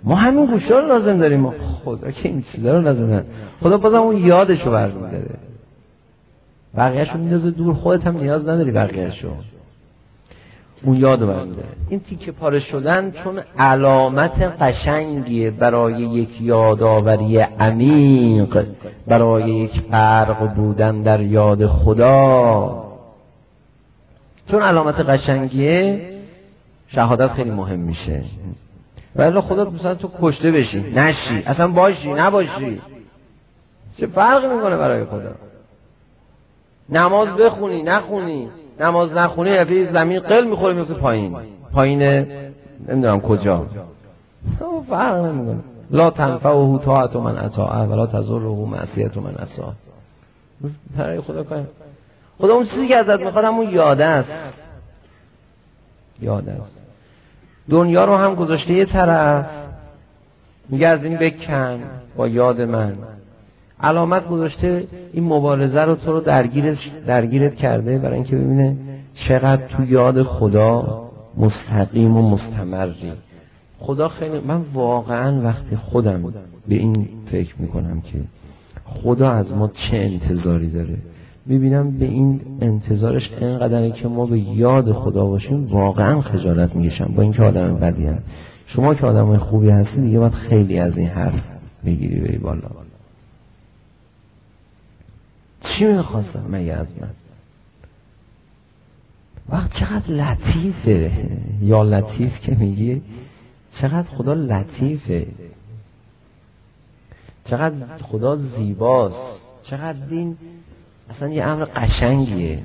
[SPEAKER 1] ما همین گوشا رو لازم داریم. خدا که این چیزا رو لازم داره. خدا بازم اون یادشو برمی‌داره، بقیه‌شو میندازه دور. خودت هم نیاز نداری بقیه‌شو، اون یادو برمی‌داره. این تیکه پاره شدن چون علامت قشنگیه برای یک یادآوری عمیق، برای یک غرق بودن در یاد خدا. چون علامت قشنگیه شهادت خیلی مهم میشه. ولی خدا مثلا تو کشته بشی نشی، اصلا باشی نباشی، چه فرقی میکنه برای خدا؟ نماز بخونی نخونی، نماز نخونی یه زمین قل میخوری مثل پایین پایین نمیدونم کجا، فرق نمیکنه. لا تنفعه طاعت من اطاعه ولا تضره معصیت من عصاه. برای خدا کنه. خدا اون چیزی که ازت میخواد همون یاده است، یاده است. دنیا رو هم گذاشته یه طرف، میگه از این بکن با یاد من. علامت گذاشته این مبارزه رو تو رو درگیرش درگیرت کرده برای اینکه ببینه چقدر تو یاد خدا مستقیم و مستمری. خدا خیلی، من واقعا وقتی خودم به این فکر میکنم که خدا از ما چه انتظاری داره، میبینم به این انتظارش اینقدره که ما به یاد خدا باشیم، واقعا خجالت میکشم با اینکه آدم بدی هست. شما که آدم خوبی هستی دیگه باید خیلی از این حرف بگیری بری بالا. چی میخواستم مگه از من؟ وقت چقدر لطیفه، یا لطیف که میگی، چقدر خدا لطیفه، چقدر خدا زیباست، چقدر دین اصلا یه امر قشنگیه.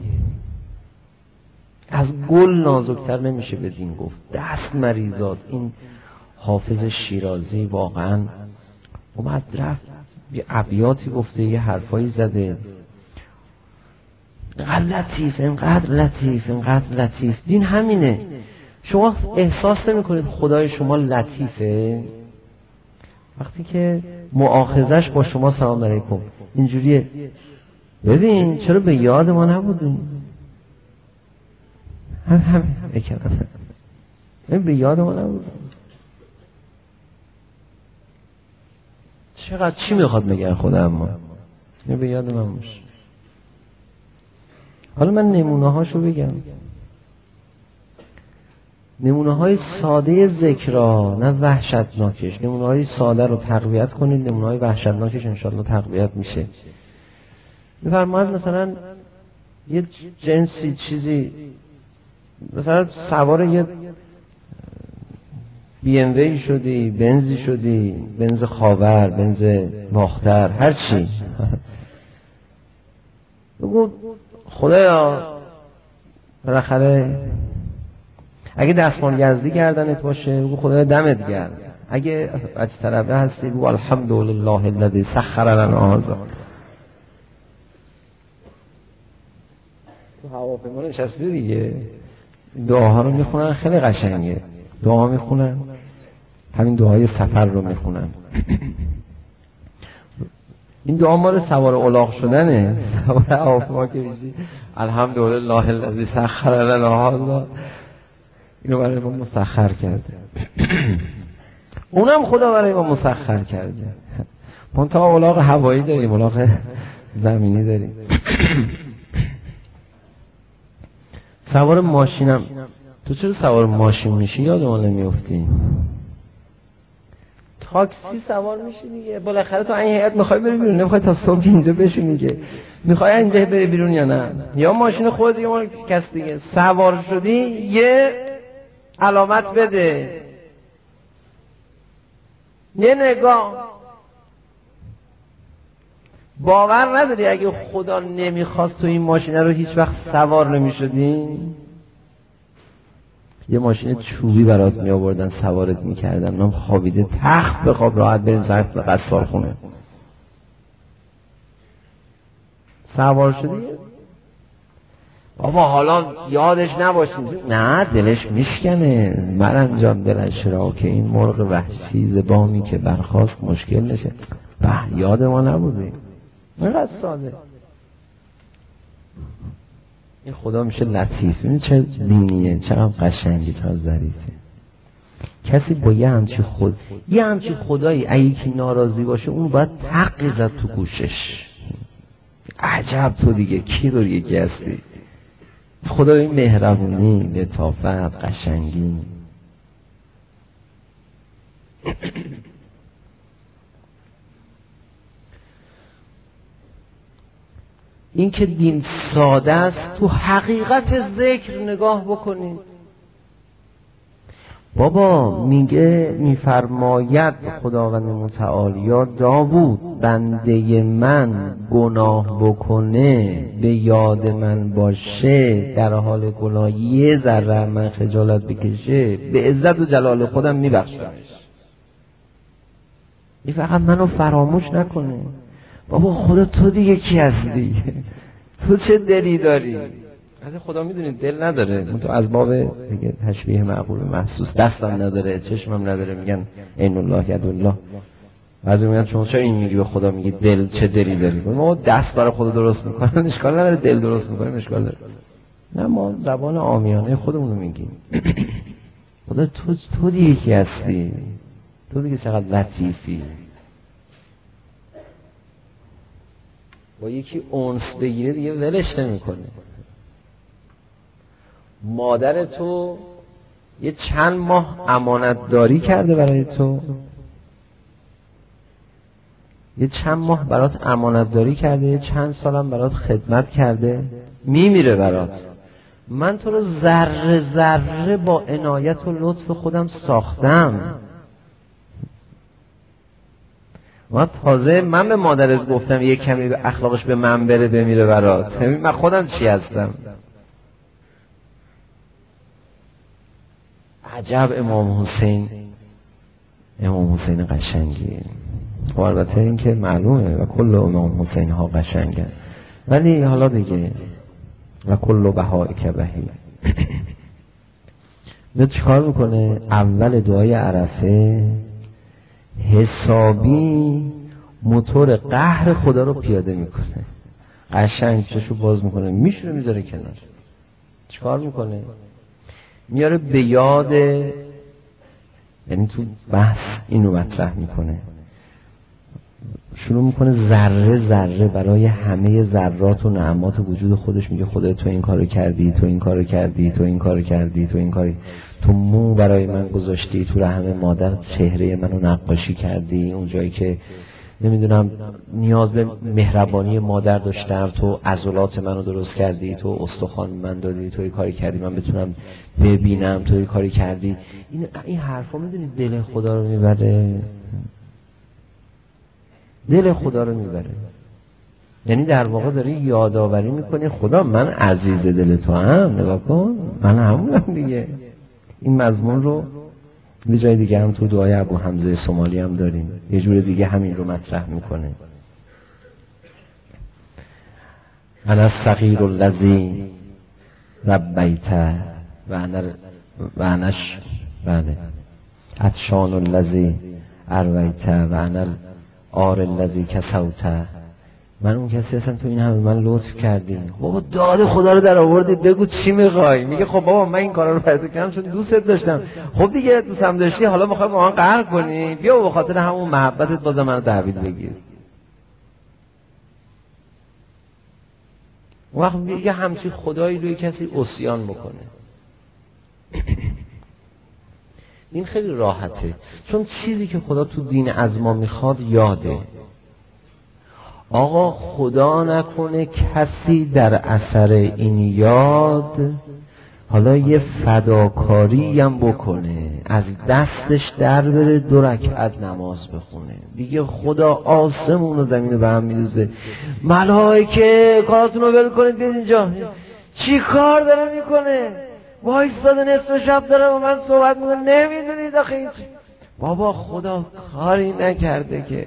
[SPEAKER 1] از گل نازکتر نمیشه به دین گفت. دست مریزاد. این حافظ شیرازی واقعا اومد رفت یه ابیاتی گفته، یه حرفایی زده، اینقدر لطیف، اینقدر لطیف، اینقدر لطیف. دین همینه. شما احساس نمی کنید خدای شما لطیفه وقتی که مؤاخذش با شما سلام علیکم اینجوریه؟ ببین چرا به یاد ما نبودیم؟ هم هم بکنم ببین به یاد ما نبودیم. چقدر چی میخواد بگه خدا اما به یاد من باشه. حالا من نمونه هاشو بگم، نمونه های ساده ذکرها، نه وحشتناکش. نمونه های ساده رو تقویت کنید، نمونه های وحشتناکش انشاءالله تقویت میشه. میفرماید مثلا یه جنسی چیزی، مثلا سوار یه بی ام وی شدی، بنزی شدی، بنز خاور، بنز باختر، هر چی، بگو خدایا بالاخره اگه دستمال یزدی گردنت باشه بگو خدایا دمت گرم، اگه از طرفه هستی بگو الحمدلله الذی سخر لنا هذا. تو هواپیما نشسته دیگه، دعاها رو میخونن، خیلی قشنگه. دعا میخونن، همین دعای سفر رو میخونن. این دعا مال سوار الاغ شدنه، سوار هواپیما که میشی الحمدلله الذی سخر لنا هذا، اینو برای ما مسخر کرده. اونم خدا برای ما مسخر کرده. منتها الاغ هوایی داریم، الاغ زمینی داریم. سوار ماشینم، تو چرا سوار ماشین میشی یاد ما نمیافتی؟ تاکسی سوار میشی دیگه، بالاخره تو این هیئت میخوای بری بیرون، نمیخوای تا صبح اینجا بشینی که، میخوای اینجا بری بیرون یا نه؟ یا ماشین خودت یا مال کس دیگه. سوار شدی یه علامت بده، یه نگاه. باور نداری اگه خدا نمیخواست تو این ماشین رو هیچ وقت سوار نمیشدی؟ یه ماشین چوبی برات می آوردن سوارت میکردن، نام خوابیده تخت بخواب راحت برین سرت قصار خونه. سوار شدی؟ بابا حالا یادش نباشیم. نه دلش میشکنه مرن جان دلش را که این مرغ وحشی زبامی که برخواست مشکل نشه. به یاد ما نبودی. اینقدر ساده. این خدا میشه لطیف. این چه دینیه، چقدر قشنگی تا ظریفه. کسی با یه همچی خود یه همچی خدایی اگه کی ناراضی باشه اون باید تقی زد تو گوشش. عجب تو دیگه کی رو یکی هستی؟ خدای مهربونی، لطافت، قشنگی. این که دین ساده است، تو حقیقت ذکر نگاه بکنید. بابا میگه میفرماید خداوند متعال یا داوود بنده من گناه بکنه به یاد من باشه در حال گناه یه ذره من خجالت بکشه به عزت و جلال خودم میبخشمش. این فقط منو فراموش نکنه. بابا خدا تو دیگه کی هستی؟ تو چه دلی داری؟ از خدا میدونید دل نداره، تو از باب دیگه تشبیه معقول محسوس، دستم نداره، چشمم نداره، میگن عین الله ید الله. بعضی میگن شما چرا این میگی به خدا میگی دل چه دلی داری؟ ما دست برای خدا درست میکنن اشکال نداره، دل درست میکنیم اشکال داره. نه ما زبان عامیانه خودمون رو میگیم. خدا تو تو دیگه کی هستی؟ تو دیگه چقدر لطیفی. با یکی انس بگیره دیگه ولش نمیکنه. مادر تو یه چند ماه امانت داری کرده برای تو، یه چند ماه برات امانت داری کرده، یه چند سالم برات خدمت کرده، میمیره برات. من تو رو ذره ذره با عنایت و لطف خودم ساختم. من تازه من به مادرت گفتم یه کمی به اخلاقش به من بره بمیره برات. من خودم چی هستم؟ عجب امام حسین، امام حسین قشنگی. و البته این که معلومه و کل امام حسین ها قشنگه، ولی حالا دیگه و کل بهایی که بهی. نه چیکار میکنه؟ اول دعای عرفه حسابی موتور قهر خدا رو پیاده میکنه، قشنگ چشو باز میکنه، میشونه میذاره کنار. چیکار میکنه؟ میاره به یاد، یعنی تو بحث اینو مطرح میکنه، شروع میکنه ذره ذره برای همه ذرات و نعمات وجود خودش میگه خدای تو این کارو کردی، تو این کارو کردی، تو این کارو کردی، تو این کاری، تو مو برای من گذاشتی، تو رحم مادر چهره منو نقاشی کردی، اون جایی که نمیدونم نیاز به مهربانی مادر داشتم تو عضلات منو درست کردی، تو استخوان من دادی، تو این کاری کردی من بتونم ببینم، تو این کاری کردی. این این حرفا میدونید دل خدا رو میبره، دل خدا رو میبره. یعنی در واقع داری یادآوری میکنی خدا من عزیز دل تو هم، نگاه کن من همونم دیگه. این مضمون رو یه جای دیگه هم تو دعای ابو حمزه سومالی هم داریم، یه جور دیگه همین رو مطرح میکنه. انا الصغیر الذی ربیت و انا و اناش بله عطشان الذی ارویت و انا العار الذی کسوت. من اون کسی هستم تو این همه من لطف کردی. بابا داد خدا رو در آوردی، بگو چی میخوای؟ میگه خب بابا من این کارا رو برات کردم چون دوستت داشتم. خب دیگه دوستم داشتی، حالا میخوای با من قهر کنی؟ بیا به خاطر همون محبتت باز منو تحویل بگیر. اون وقت میگه همچین خدایی روی کسی عصیان بکنه. این خیلی راحته، چون چیزی که خدا تو دین از ما میخواد یاده. آقا خدا نکنه کسی در اثر این یاد حالا یه فداکاری هم بکنه، از دستش در بره دو رکعت نماز بخونه، دیگه خدا آسمون و زمین رو به هم میدوزه. ملائکه کاراتون رو ول کنید بیاد اینجا. چی کار داره میکنه؟ وایستاده نصف شب داره با من صحبت میکنه، نمیدونید آخه این چی؟ بابا خدا کاری نکرده که.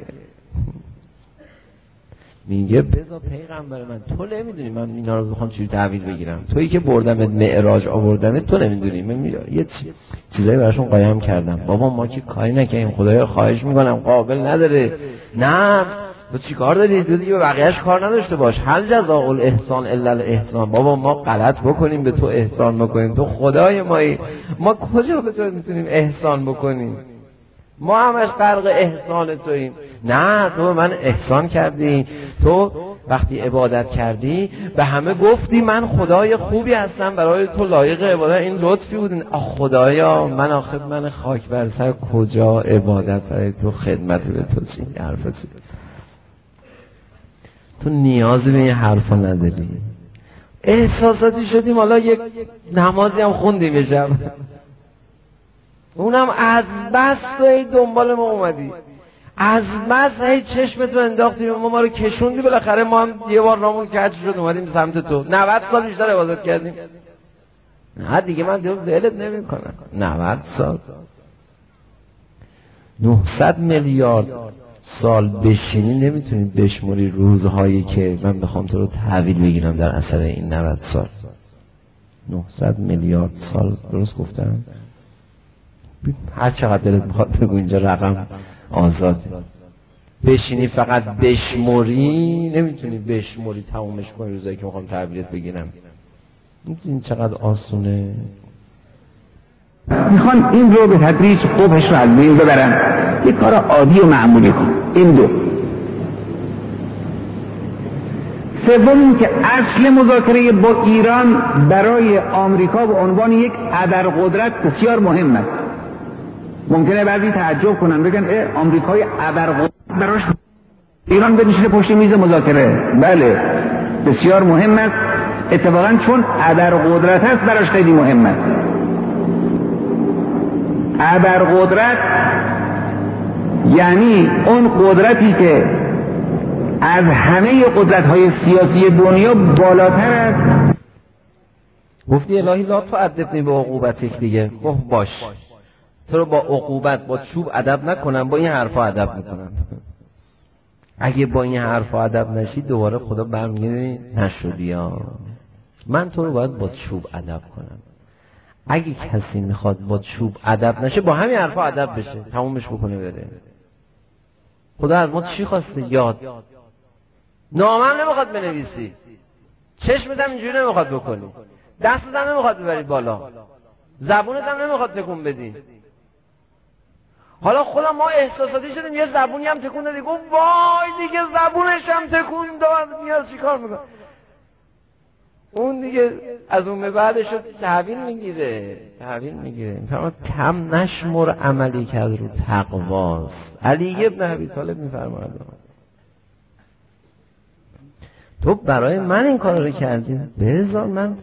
[SPEAKER 1] میگه بذار پیغمبر من، تو نمیدونی من اینا رو بخوام چجوری تحویل بگیرم، تویی که بردمت معراج آوردمت تو نمیدونی. من یه چیزایی براشون قایم کردم. بابا ما که کاری نکنیم، خدایا خواهش میکنم قابل نداره. نه تو چیکار داری؟ تو دیگه به بقیه‌اش کار نداشته باش. هل جزاء الاحسان الا الاحسان. بابا ما غلط بکنیم به تو احسان بکنیم، تو خدای مایی، ما کجا به تو میتونیم احسان بکنیم؟ ما همش غرق احسان توییم. نه، تو به من احسان کردی، تو وقتی عبادت کردی به همه گفتی من خدای خوبی هستم، برای تو لایق عبادت، این لطفی بود. آخ خدایا من آخه من خاک بر سر کجا عبادت برای تو، خدمت به تو، چی حرفا چی؟ تو نیازی به این حرفا نداری. احساساتی شدیم، حالا یک نمازی هم خوندیم شب، اونم از بس تو ای دنبال ما اومدی، از بس ای چشمتو انداختی ما ما رو کشوندی، بالاخره ما هم یه بار نامون کج شد اومدیم سمت تو. نود سال بیشتر عبادت کردیم. نه دیگه من دیگه ولت نمی کنم. نود سال نهصد میلیارد سال بشینی نمیتونی بشموری روزهایی که من بخوام تو رو تحویل بگیرم در اثر این نود سال. نهصد میلیارد سال درست گفتم؟ هر چقدر دلت میخواد بگو، اینجا رقم آزاد. بشینی فقط بشموری نمیتونی بشموری تمومش کنی روزایی که میخوام تحویلت بگیرم. این چقدر آسونه.
[SPEAKER 2] میخوان این رو به تدریج قبحش رو از بین ببرن، یه کار عادی و معمولی کن. این دو. سوم این که اصل مذاکره با ایران برای آمریکا به عنوان یک ابرقدرت بسیار مهم است. ممکنه بعضی تعجب کنن بگن اه آمریکای ابرقدرت براش ایران بنشینه پشت میز مذاکره. بله بسیار مهم است، اتفاقا چون ابرقدرت است براش خیلی مهم است. ابرقدرت یعنی اون قدرتی که از همه قدرت‌های سیاسی دنیا بالاتر است.
[SPEAKER 1] گفتی الهی لا تعذبنی به عقوبتک دیگه. گفت باش، تو رو با عقوبت با چوب ادب نکنم، با این حرفا ادب میکنم. اگه با این حرفا ادب نشی دوباره خدا برمیگردی نشدی ها. من تو رو باید با چوب ادب کنم. اگه کسی میخواد با چوب ادب نشه با همین حرفا ادب بشه، تمومش بکنه بره. خدا از ما چی خواسته؟ یاد. نامه هم نمیخواد بنویسی، چشمت هم اینجوری نمیخواد بکنی، دستت هم نمیخواد ببری بالا، زبونت هم نمیخواد تکون بدی. حالا خدا ما احساساتی شدیم یه زبونی هم تکون دادی، گفت وای دیگه زبونش هم تکون داد، میاد چیکار میکنه؟ اون دیگه از اون به بعدش رو تحویل میگیره تحویل میگیره میفرماد کم نشمر عملی که از رو تقواست. علی ابن ابی طالب میفرماد تو برای من این کار رو کردی، بذار من.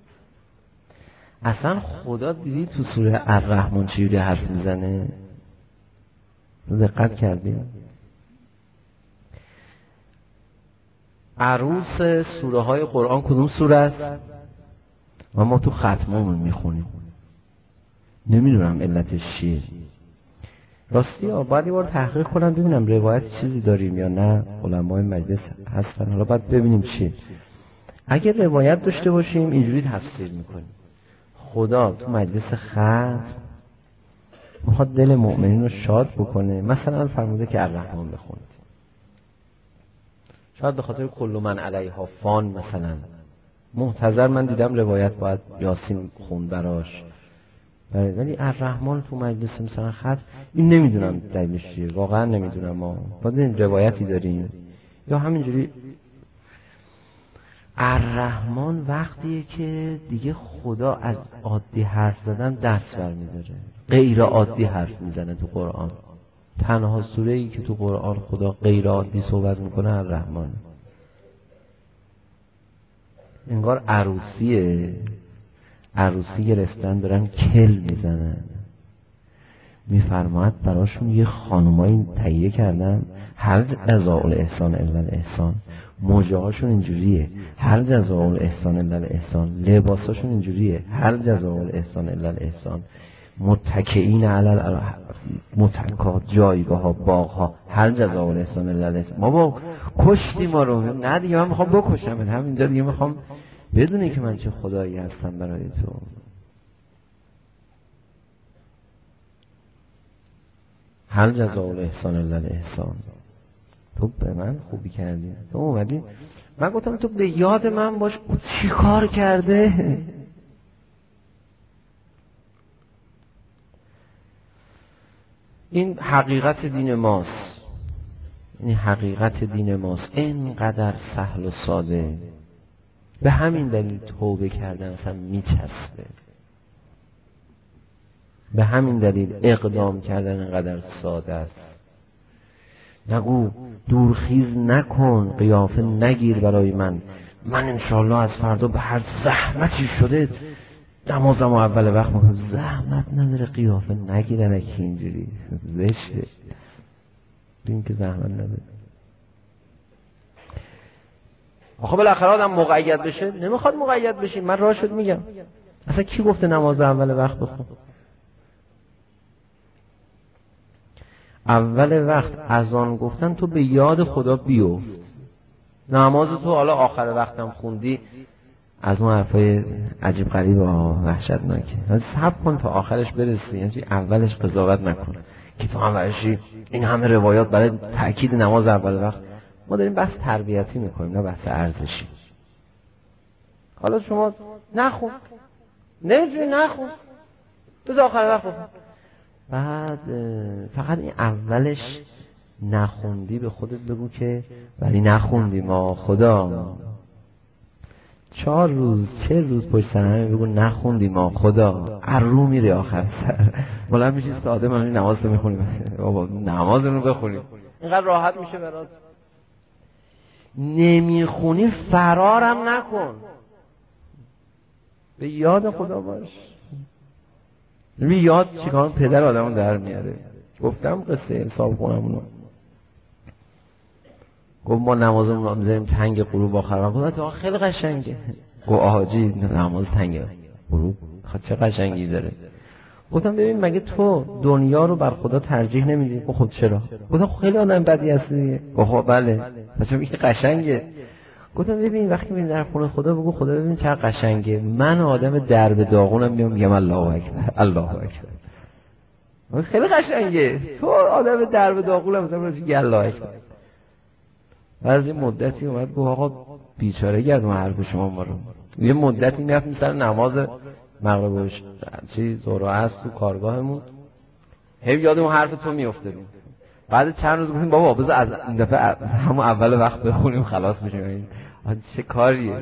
[SPEAKER 1] اصلا خدا دیدی تو سوره الرحمن چجوری حرف میزنه؟ دقت کردی؟ عروس سوره های قرآن کدوم سوره است؟ و ما تو ختممون میخونیم، نمیدونم علتش چیه. راستی ها باید یه بار تحقیق کنم ببینم روایت چیزی داریم یا نه. علمای مجلس هستن، حالا باید ببینیم چیه. اگر روایت داشته باشیم اینجوری تفسیر میکنیم خدا تو مجلس ختم میخواد دل مؤمنین رو شاد بکنه. مثلا فرموده که الرحمن بخونید، شاید به خاطر کل من علیها فان مثلا. محتضر من دیدم روایت باید یاسین خون براش، ولی الرحمن تو مجلس مثلا خط این نمیدونم دلیلش چیه، واقعا نمیدونم. ما باید این روایتی داریم یا همینجوری. الرحمن وقتیه که دیگه خدا از عادی حرف زدن دست برمی‌داره، غیر عادی حرف میزنه تو قرآن. تنها سوره‌ای که تو قرآن خدا غیر عادی صحبت میکنه الرحمن. انگار عروسیه، عروسی گرفتن دارن کل میزنن. میفرماید براشون یه خانومایی تهیه کردن، هر جزاء الاحسان الا الاحسان. موجهاشون اینجوریه، هر جزاء الاحسان الا الاحسان. لباساشون اینجوریه، هر جزاء الاحسان الا الاحسان. متکئین علی متکات، جایگاه ها، باغ ها، هر جزاء الاحسان الا الاحسان. ما با کشتی ما رو. نه دیگه من میخوام بکشم، همینجا دیگه میخوام بدونی که من چه خدایی هستم برای تو. هل جزاء الاحسان الا الاحسان. تو به من خوبی کردی، تو اومدی. من گفتم تو به یاد من باش. او چی کار کرده؟ این حقیقت دین ماست، این حقیقت دین ماست، اینقدر سهل و ساده. به همین دلیل توبه کردن اصلا میچسبه، به همین دلیل اقدام کردن اینقدر ساده است. نگو دورخیز نکن، قیافه نگیر برای من، من انشالله از فردا به هر زحمتی شده نمازم و اول وقت میکنم. زحمت نداره، قیافه نگیرن اکی اینجوری زشته، این که زحمت نداره. آخه بالاخره آدم مقید بشه؟ نمیخواد مقید بشی. من راه شد میگم، اصلا کی گفته نماز اول وقت بخون؟ اول وقت اذان گفتن تو به یاد خدا بیفت. نماز تو حالا آخر وقتم خوندی از اون حرفای عجیب غریب و وحشتناکه، صبر کن تا آخرش برسی، یعنی اولش قضاوت نکن که تو هم ورشی این همه روایات برای تأکید نماز اول وقت. ما داریم بحث تربیتی میکنیم نه بحث ارزشی. حالا شما نخون، نمیتونی نخون، بذار آخر وقت بخون. بعد فقط این اولش نخوندی به خودت بگو که ولی نخوندی ما خدا. چهار روز چه روز پشت سر هم بگو نخوندی ما خدا، ارو میره آخر سر بلند میشی ساده من نماز رو میخونیم. بابا نماز رو بخونیم اینقدر راحت میشه برات. نمیخونی فرارم نکن، به یاد خدا باش. به یاد چیکار پدر آدمو در میاره. گفتم قصه حساب کنم اونو، گفت ما نمازمون رو میذاریم تنگ غروب آخر وقت. گفتم خیلی قشنگه. گفت آجی نماز تنگ غروب خب چه قشنگی داره. گفتم ببین مگه تو دنیا رو بر خدا ترجیح نمیدی؟ گفت خب چرا؟ گفتم خیلی آدم بدی هستی. گفت خب بله. بچه میگه قشنگه. گفتم ببین وقتی میری در خونه خدا بگو خدا ببین چه قشنگه، من آدم درب داغونم میام میگم الله اکبر الله اکبر. خیلی قشنگه. تو آدم درب داغونم مثلا میگی الله اکبر. بعد این مدتی اومد گفت آقا بیچاره گردم حرف شما ما رو. یه مدتی میرفتیم سر نماز مغرب و چی ظهر و عصر تو کارگاهمون، هی یادم حرف تو میافتادیم. بعد چند روز گفتیم بابا بذار از این دفعه همون اول وقت بخونیم خلاص بشیم. چه کاریه؟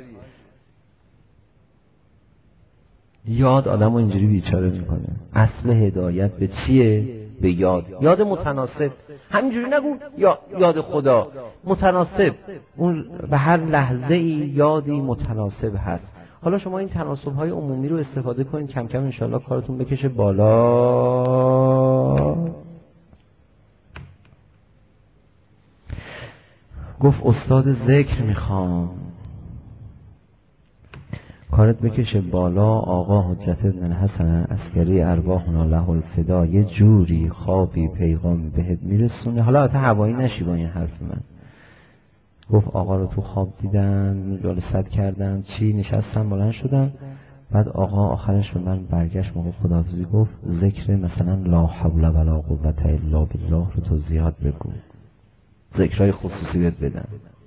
[SPEAKER 1] یاد آدمو اینجوری بیچاره میکنه. اصل هدایت به چیه؟ به یاد. یاد متناسب. همینجوری نگو یا یاد خدا، متناسب. اون به هر لحظه ای یادی متناسب هست. حالا شما این تناسب های عمومی رو استفاده کنید، کم کم انشالله کارتون بکشه بالا. گفت استاد ذکر میخوام، کارت بکشه بالا. آقا حجت ابن الحسن عسکری ارواحنا له الفدا یه جوری خوابی پیغام بهت میرسونه. حالا حتی هوایی نشی با این حرف من. گفت آقا رو تو خواب دیدم، جلسات کردم، چی نشستم بلند شدم، بعد آقا آخرش به من برگشت موقع خداحافظی گفت ذکر مثلا لا حول ولا قوة الا بالله رو تو زیاد بگو، ذکرهای خصوصی بهت بدن.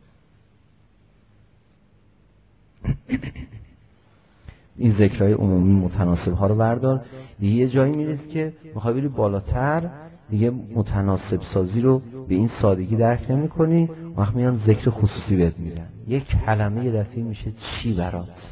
[SPEAKER 1] این ذکرهای عمومی متناسب ها رو بردار. دیگه یه جایی میرسی که میخوای بری بالاتر، دیگه متناسب سازی رو به این سادگی درک نمی کنی، وقت میان ذکر خصوصی بهت میدن. یک کلمه یه دفعه میشه چی برات؟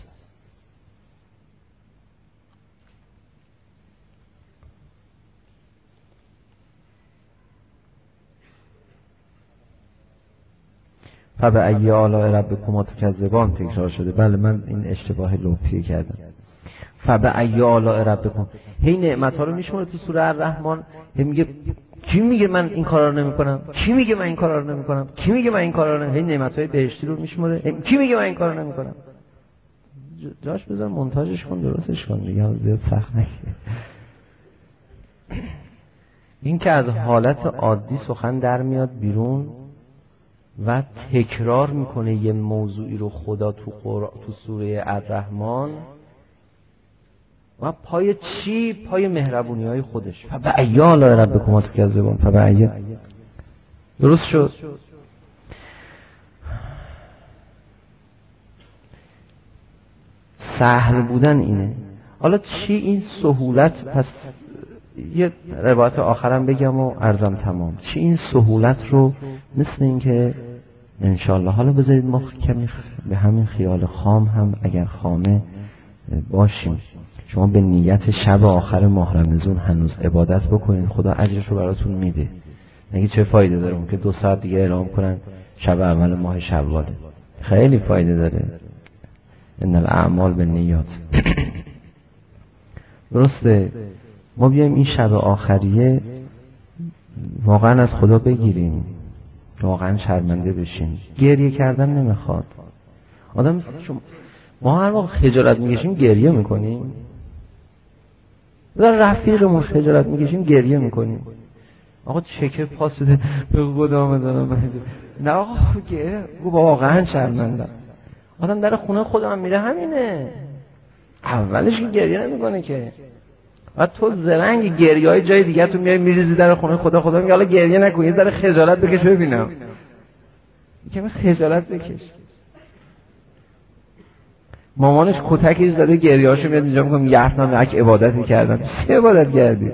[SPEAKER 1] فبأی آلاء ربکما تکذبان تکرار شده. بله من این اشتباه لوحی کردم. فبأی آلاء ربکما، هی نعمت ها رو میشماره تو سوره الرحمن. هی میگه کی میگه من این کارا رو نمیکنم، کی میگه من این کارا رو نمیکنم، کی میگه من این کارا رو نمیکنم. هی نعمت های بهشتی رو میشماره، کی میگه من این کارا رو نمیکنم. جاش بذار مونتاژش کن درستش کن دیگه، زیاد سخت نگیر. این که از حالت عادی سخن در میاد بیرون و تکرار میکنه یه موضوعی رو خدا تو قرآن تو سوره الرحمن، و پای چی؟ پای مهربونی های خودش. فبأی آلاء ربکما تکذبان. فبأی درست شد. سهل بودن اینه. حالا چی این سهولت؟ پس یه روایت آخرم بگم و عرضم تمام. چی این سهولت رو مثل این که انشالله حالا بذارید ما کمی به همین خیال خام هم اگر خامه باشیم، شما به نیت شب آخر ماه رمضان هنوز عبادت بکنید، خدا اجرش رو براتون میده. نگه چه فایده داره اون که دو ساعت دیگه اعلام کنن شب اول ماه شواله؟ خیلی فایده داره. ان الاعمال بالنیات. درسته، ما بیایم این شب آخریه واقعا از خدا بگیریم، واقعا شرمنده بشیم. گریه کردن نمیخواد آدم. شما ما هر وقت خجالت میکشیم گریه میکنیم، در رفیقمون خجالت میکشیم گریه میکنیم. آقا چکه پاس بده به خدا مدارم. نه آقا گریه واقعا شرمندم. آدم در خونه خودم میره همینه، اولش گریه نمیکنه که. بعد تو زرنگ گریه های جای دیگه تو میای میریزی در خونه خدا. خدا میگه حالا گریه نکن، یه ذره خجالت بکش ببینم. میگه خجالت بکش. مامانش کتکش زده گریه‌اشو میاد اینجا میگم یحتمل یک عبادتی کردم. چه عبادت کردی؟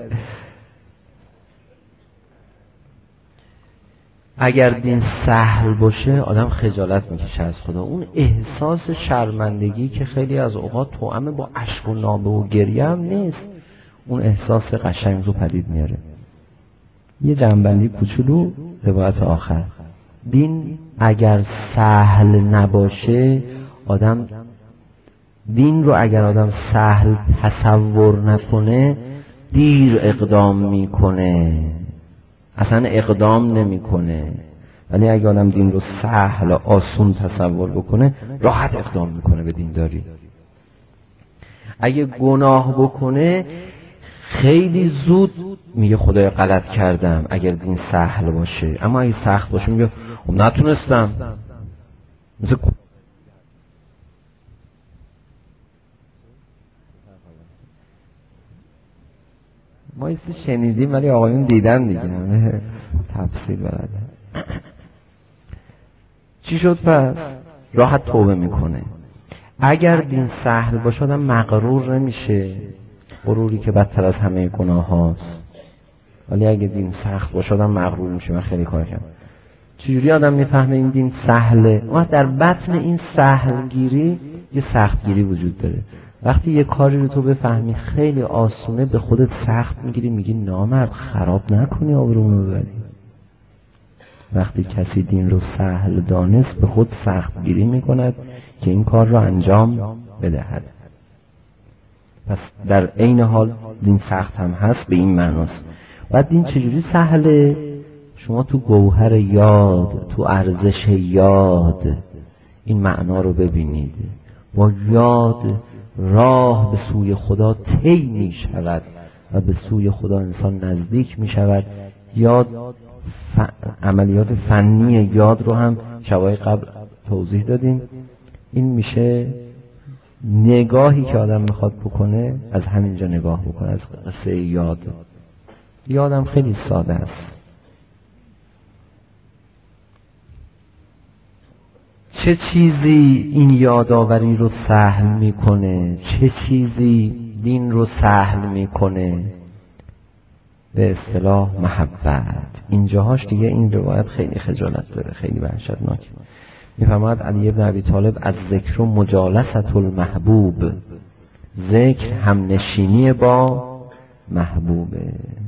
[SPEAKER 1] اگر دین سهل باشه آدم خجالت میکشه از خدا. اون احساس شرمندگی که خیلی از اوقات توأم با اشک و نابه و گریه هم نیست، اون احساس قشنگ رو پدید میاره. یه جنبندی کوچولو روایت آخر. دین اگر سهل نباشه آدم دین رو اگر آدم سهل تصور نکنه دیر اقدام میکنه، اصلا اقدام نمیکنه. ولی اگر آدم دین رو سهل و آسون تصور بکنه راحت اقدام میکنه به دینداری. اگه گناه بکنه خیلی زود میگه خدای غلط کردم اگر دین سهل باشه. اما اگه سخت باشه میگه خب نتونستم. مثل ما ایستی شنیدیم ولی آقایون دیدن دیگه، همه تفصیل بلده. چی شد پس؟ راحت توبه میکنه. اگر دین سهل باشه آدم مغرور نمیشه، غروری که بدتر از همه گناه هاست. ولی اگه دین سخت باشه آدم مغرور میشه. من خیلی کار کردم. چجوری آدم میفهمه این دین سهله؟ اما در بطن این سهلگیری یه سختگیری وجود داره. وقتی یه کاری رو تو بفهمی خیلی آسونه به خودت سخت میگیری، میگی نامرد خراب نکنی آبرومو ببری. وقتی کسی دین رو سهل دانست به خود سختگیری میکند که این کار رو انجام بدهد. پس در عین حال دین سخت هم هست به این معناست. بعد دین چجوری سهله؟ شما تو گوهر یاد، تو ارزش یاد این معنا رو ببینید. با یاد راه به سوی خدا طی می شود و به سوی خدا انسان نزدیک می شود. یاد ف... عملیات فنی یاد رو هم شبای قبل توضیح دادیم. این میشه نگاهی که آدم میخواد بکنه از همینجا نگاه بکنه، از قصه یاد. یادم خیلی ساده است. چه چیزی این یادآوری رو سهل میکنه؟ چه چیزی دین رو سهل میکنه؟ به اصطلاح محبت. اینجاهاش دیگه این روایت خیلی خجالت داره، خیلی وحشتناک. میفرماید علی بن ابی طالب از ذکر و مجالست المحبوب، ذکر هم نشینی با محبوبه.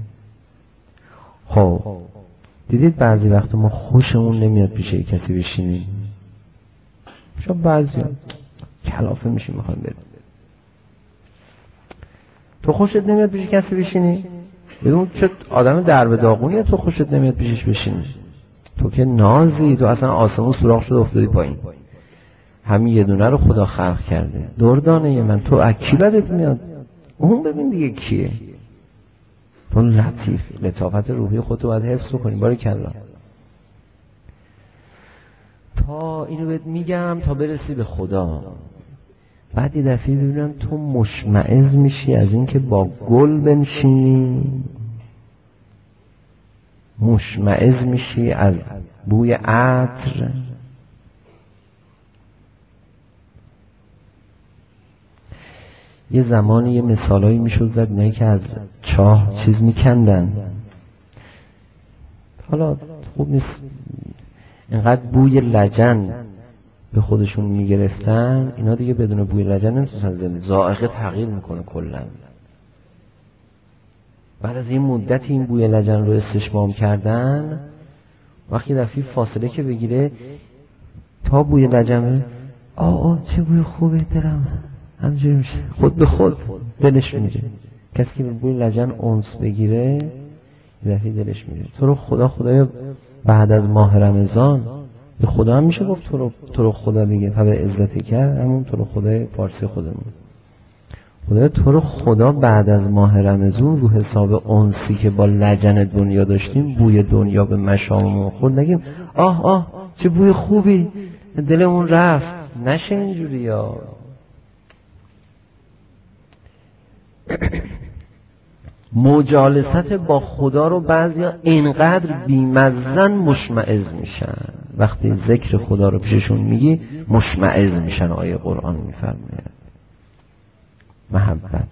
[SPEAKER 1] خب دیدید بعضی وقت ما خوشمون نمیاد پیش کسی بشینیم، شما بعضی کلافه میشیم میخوایم بریم. تو خوشت نمیاد پیش کسی بشینی؟ بدون چه آدم در به داغونیه تو خوشت نمیاد پیشش بشینی؟ تو که نازی، تو اصلا آسمون سوراخ شده افتادی پایین. همین یه دونه رو خدا خلق کرده. دردانه من تو اکی بدت میاد؟ اون ببین دیگه کیه. تو لطیف، لطافت روحی خودتو باید حفظ کنی. باری کلا تا اینو بهت میگم تا برسی به خدا. بعد یه دفعه ببینم تو مشمئز میشی از اینکه با گل بنشینی، مشمئز میشی از بوی عطر. یه زمانی یه مثالایی میشد زد، اینایی که از چاه چیز میکندن، حالا خوب نیست اینقدر بوی لجن به خودشون میگرفتن، اینا دیگه بدون بوی لجن نمیتونن زندگی، ذائقه تغییر میکنه کلا. بعد از این مدت این بوی لجن رو استشمام کردن، وقتی دفعی فاصله که بگیره تا بوی لجن، آه آه چه بوی خوبه دلم، همجوری میشه خود به خود دلش میره. کسی که به بوی لجن انس بگیره دفعی دلش میره. تو رو خدا خدایا بعد از ماه رمضان به خدا هم میشه گفت تو رو, تو رو خدا دیگه، فبه عزتی کرد، همون تو رو خدای فارسی خودمون. خدا تو رو خدا بعد از ماه رمضان رو حساب انسی که با لجن دنیا داشتیم بوی دنیا به مشاممون خورد، نگیم آه آه چه بوی خوبی دلمون رفت. نشه اینجوری ها. مجالست با خدا رو بعضیا اینقدر بیمزن مشمئز میشن، وقتی ذکر خدا رو پیششون میگی مشمئز میشن. آیه قرآن میفرماید محبت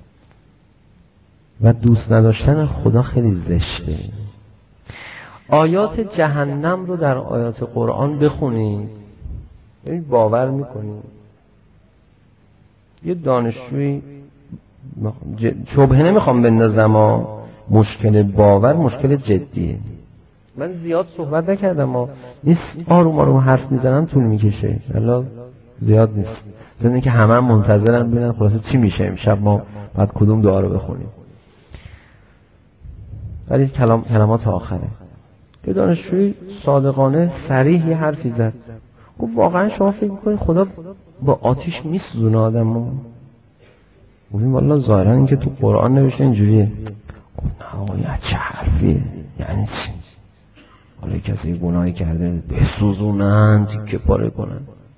[SPEAKER 1] و دوست نداشتن خدا خیلی زشته. آیات جهنم رو در آیات قرآن بخونید، ببینید باور میکنید. یه دانشجوی شبهه نمیخوام بندازم، اما مشکل باور مشکل جدیه. من زیاد صحبت نکردم، اما نیست آروم آروم حرف میزنم طول میکشه، الان زیاد نیست. زنده که همه هم منتظرم ببینن خلاصه چی میشه امشب، ما بعد کدوم دعا رو بخونیم. ولی کلام کلمات آخره. که دانشجوی صادقانه صریح یه حرفی زد، گفت واقعا شما فکر میکنید خدا با آتیش میسوزونه آدمو؟ گفتیم والا ظاهرا این که تو قرآن نوشته اینجوریه. گفت نه چه حرفیه، یعنی چی؟ حالا کسی گناهی کرده بسوزونن تیکه پاره کنن.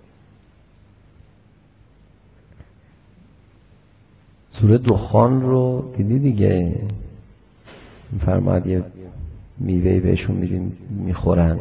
[SPEAKER 1] سوره دخان رو دیدی دیگه، میفرماد یه میوهی بهشون میدیم میخورن.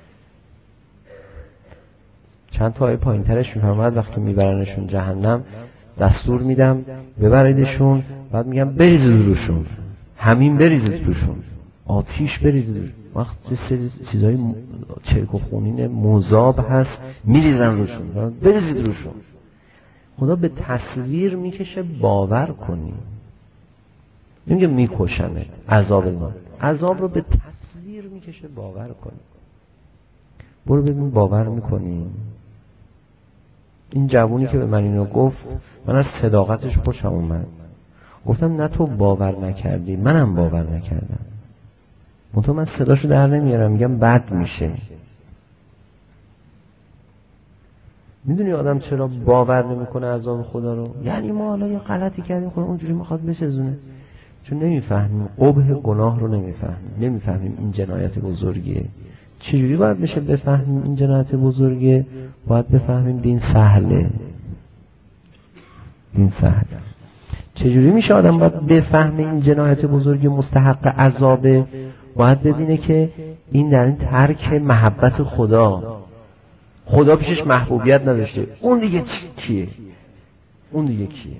[SPEAKER 1] چند تا آیه پایین ترش میفرماد وقتی میبرنشون جهنم دستور میدم ببریدشون، بعد میگم بریزید روشون، همین بریزید روشون، آتیش بریزید. وقتی سری چیزای چرک و خونین مذاب هست میریزن روشون، بریزید روشون. خدا به تصویر میکشه باور کنی، نمیگه میکشنه عذاب ما، عذاب رو به تصویر میکشه باور کنی. برو ببین باور میکنی. این جوونی که به من اینو گفت من از صداقتش خوشم اومد. گفتم نه تو باور نکردی منم باور نکردم، منطقه من صداشو در نمیارم، میگم بد میشه. میدونی آدم چرا باور نمیکنه عذاب خدا رو؟ یعنی ما حالا یه غلطی کردیم خدا اونجوری میخواد بسزونه. چون نمیفهمیم قبح گناه رو، نمیفهمیم نمیفهمیم این جنایت بزرگیه. چجوری باید بشه بفهمیم این جنایت بزرگیه؟ باید بفهمیم دین سهله. دین سهله. چجوری میشه آدم باید بفهمه این جنایت بزرگی مستحق عذابه؟ باید ببینه که این در این ترک محبت خدا، خدا پیشش محبوبیت نداشته. اون دیگه کیه؟ اون دیگه کیه؟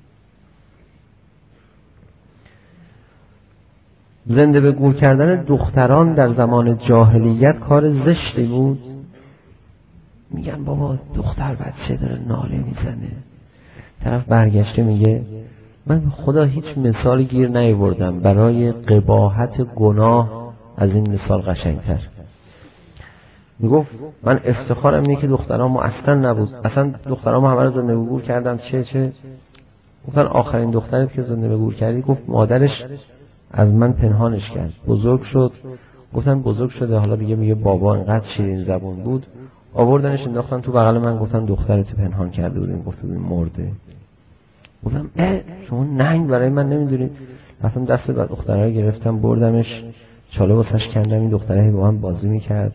[SPEAKER 1] زنده به گور کردن دختران در زمان جاهلیت کار زشتی بود. میگن بابا دختر بچه داره ناله میزنه، طرف برگشته میگه من خدا هیچ مثال گیر نیاوردم برای قباحت گناه از این مثال قشنگتر. میگفت من افتخارم اینه که دخترامو اصلا نبود، اصلا دخترامو همه رو زنده به گور کردم. چه چه گفتن آخرین دخترت که زنده به گور کردی گفت مادرش از من پنهانش کرد، بزرگ شد. گفتن بزرگ شده حالا دیگه میگه بابا انقدر شیرین زبون بود، آوردنش انداختن تو بغل من، گفتن دخترت پنهان کرده بودیم، گفت بودیم مرده. گفتم اه شما ننگ برای من نمیدونید. رفتم دست بعد دخترها گرفتم بردمش چاله واسش کندم، این دختره با من بازی میکرد،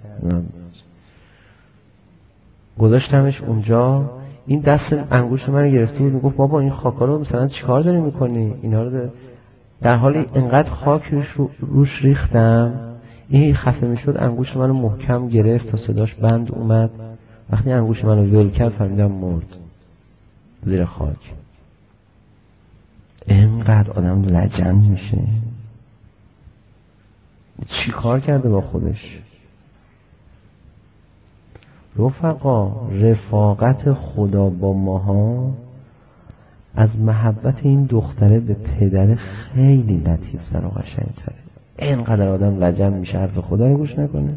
[SPEAKER 1] گذاشتمش اونجا. این دست انگوش من گرفته بود، میگفت بابا این خاکا رو مثلا چیکار داری میکنی؟ اینا رو در حالی انقدر خاک روش, روش ریختم این خفه میشد، انگوش منو محکم گرفت تا صداش بند اومد. وقتی انگوش منو ول کرد فهمیدم مرد زیر خاک. اینقدر آدم لجن میشه. چی کار کرده با خودش؟ رفقا رفاقت خدا با ماها از محبت این دختره به پدر خیلی لطیف‌تر و قشنگ‌تره. اینقدر آدم لجن میشه حرف خدا رو گوش نکنه.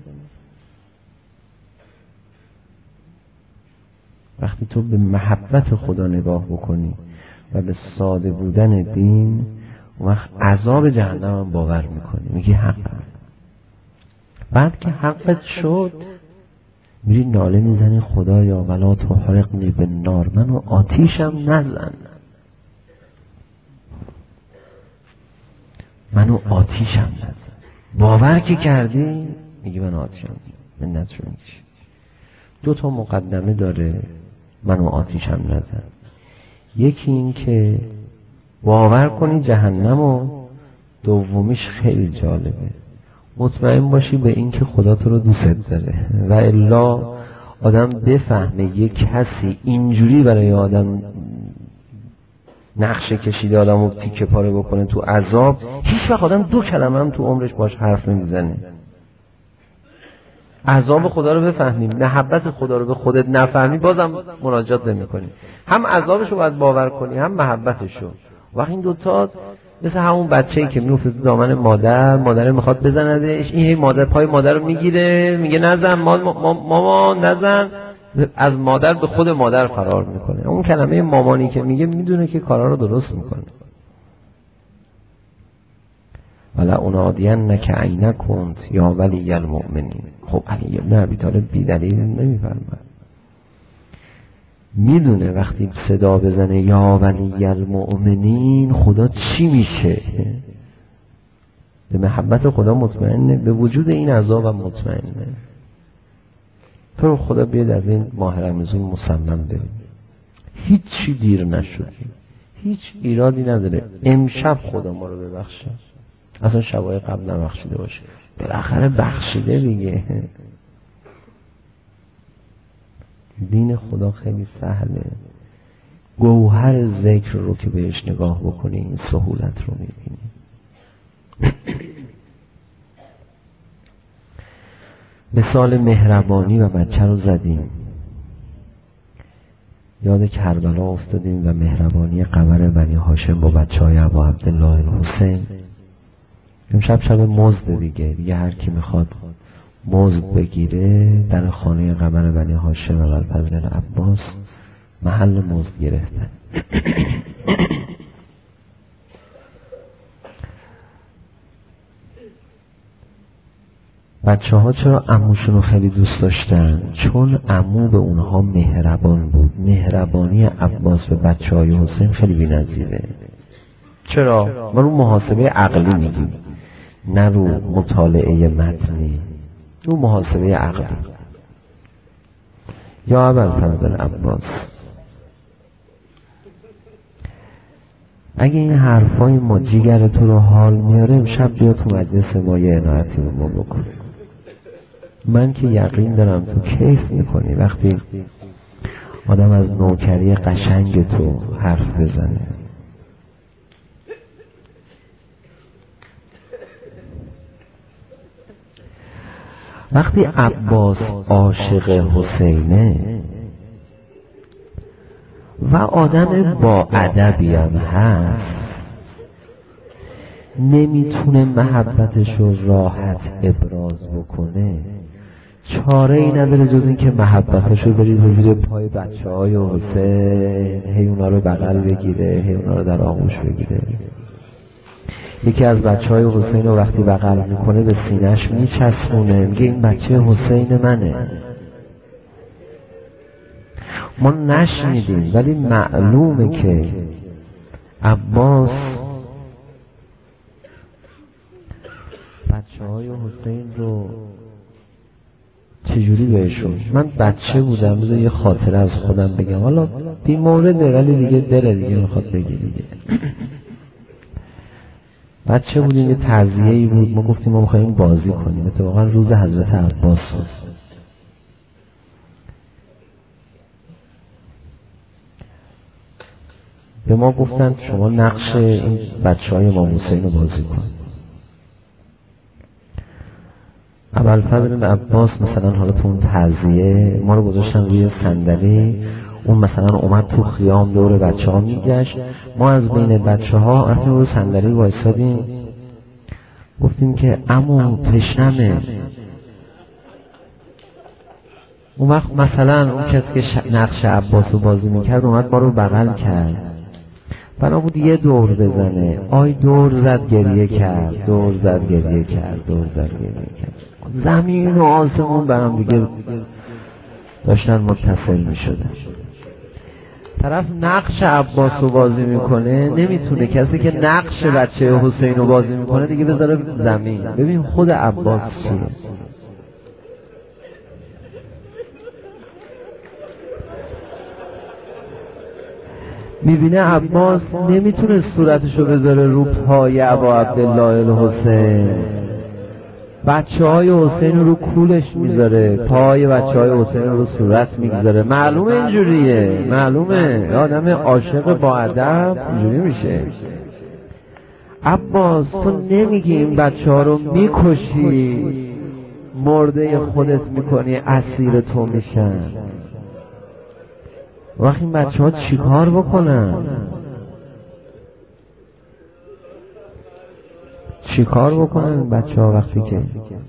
[SPEAKER 1] وقتی تو به محبت خدا نگاه بکنی و به ساده بودن دین، اون وقت عذاب جهنم هم باور میکنی، میگی حقم. بعد که حقت شد میری ناله میزنی خدایا ولا تحرقنی بالنار، منو آتیشم نزن، منو آتیشم نزن. باور که کردی میگی من آتیشم منت رو میکشی. دو تا مقدمه داره منو آتیشم نزن. یکی این که باور کنی جهنم، و دومیش خیلی جالبه مطمئن باشی به این که خدا تو رو دوست داره. و الا آدم بفهمه یک کسی اینجوری برای آدم نقشه کشیده آدم رو تیکه پاره بکنه تو عذاب، هیچ وقت آدم دو کلمه هم تو عمرش باش حرف نمیزنه. عذاب خدا رو بفهمیم، محبت خدا رو به خودت نفهمی، بازم مناجات نمی کنی. هم عذابش رو باید باور کنی، هم محبتش رو. وقتی این دوتا مثل همون بچه‌ای که میفته تو دامن مادر، مادر میخواد بزندش، این مادر پای مادر رو میگیره میگه نزن مامان نزن، از مادر به خود مادر فرار میکنه. اون کلمه مامانی که میگه میدونه که کارا رو درست میکنه. ولا اونادینک عینک کند یا ولی المؤمنین. خب علی ابن ابی طالب بی دلیل نمیفرماد، میدونه وقتی صدا بزنه یا ولی المؤمنین خدا چی میشه. به محبت خدا مطمئنه، به وجود این عذاب هم مطمئنه. تو خدا بیاد از این ماه رمضان مصمم ببین هیچی دیر نشد، هیچ ایرادی نداره. امشب خدا ما رو ببخشه، اصلا شبای قبل نبخشیده باشه، بالاخره بخشیده دیگه. دین خدا خیلی سهله. گوهر ذکر رو که بهش نگاه بکنی این سهولت رو میبینی. مثال مهربانی و بچه رو زدیم، یاد کربلا افتادیم و مهربانی قمر بنی هاشم با بچه های ابا عبدالله الحسین. امشب شب مزد دیگه دیگه هر کی میخواد مزد بگیره در خانه قمر بنی هاشم و الفضل العباس محل مزد گرفتن. بچه ها چرا عموشون رو خیلی دوست داشتن؟ چون عمو به اونها مهربان بود. مهربانی عباس به بچه های حسین خیلی بی‌نظیره. چرا؟ ما رو محاسبه عقلی میگیم، نه رو مطالعه متنی، رو محاسبه عقلی. یا ابوالفضل عباس، اگه این حرفای ما جیگر تو رو حال میاره، امشب بیا تو مجلس ما یه عنایتی به ما بکن. من که یقین دارم تو کیف میکنی وقتی آدم از نوکری قشنگ تو حرف بزنه. وقتی عباس عاشق حسینه و آدم با ادبی هم هست، نمیتونه محبتش رو راحت ابراز بکنه، چاره ای نداره جز این که محبتش رو برید زیر پای بچه های حسین، هی اونا رو بغل بگیره، هی اونا رو در آغوش بگیره. یکی از بچه های حسین رو وقتی بغل میکنه به سینه‌اش میچسبونه، میگه این بچه حسین منه. ما نشنیدیم ولی معلومه که عباس بچه های حسین رو چجوری بهشون، من بچه بودم بذار یه خاطره از خودم بگم، حالا بی مورده ولی دیگه دل دیگه میخواد بگی دیگه. بچه بودیم، یه تعزیه‌ای بود، ما گفتیم ما میخواییم بازی کنیم. اتفاقا روز حضرت عباس بود. به ما گفتن شما نقش این بچه های امام حسین رو بازی کن. ابوالفضل عباس مثلا حالا تو اون تعزیه ما رو گذاشتن روی صندلی، اون مثلا اومد تو خیام دور بچه ها میگشت، ما از بین بچه ها رفتیم روی صندلی وایسادیم، گفتیم که عمو تشنمه. اون وقت مثلا اون کسی که نقش عباس رو بازی میکرد اومد ما رو بغل کرد، بنا بود یه دور بزنه، آی دور زد گریه کرد، دور زد گریه کرد، دور زد گریه کرد. زمین و آسمون برام دیگه داشتن متصل میشدن. طرف نقش عباس رو بازی میکنه نمیتونه کسی که نقش بچه حسین رو بازی میکنه دیگه بذاره زمین. ببین خود عباس چیه، میبینه عباس نمیتونه صورتشو بذاره رو پای ابا عبدالله الحسین، بچه های حسین رو کولش میذاره، پای بچه های حسین رو صورت میگذاره. معلومه اینجوریه، معلومه آدم عاشق با ادب اینجوری میشه. عباس تو نمیگی این بچه ها رو میکشی، مرده خودت میکنی، اسیر تو میشن. وقتی این بچه ها چی کار بکنن؟ چی کار بکنن این بچه ها وقتی که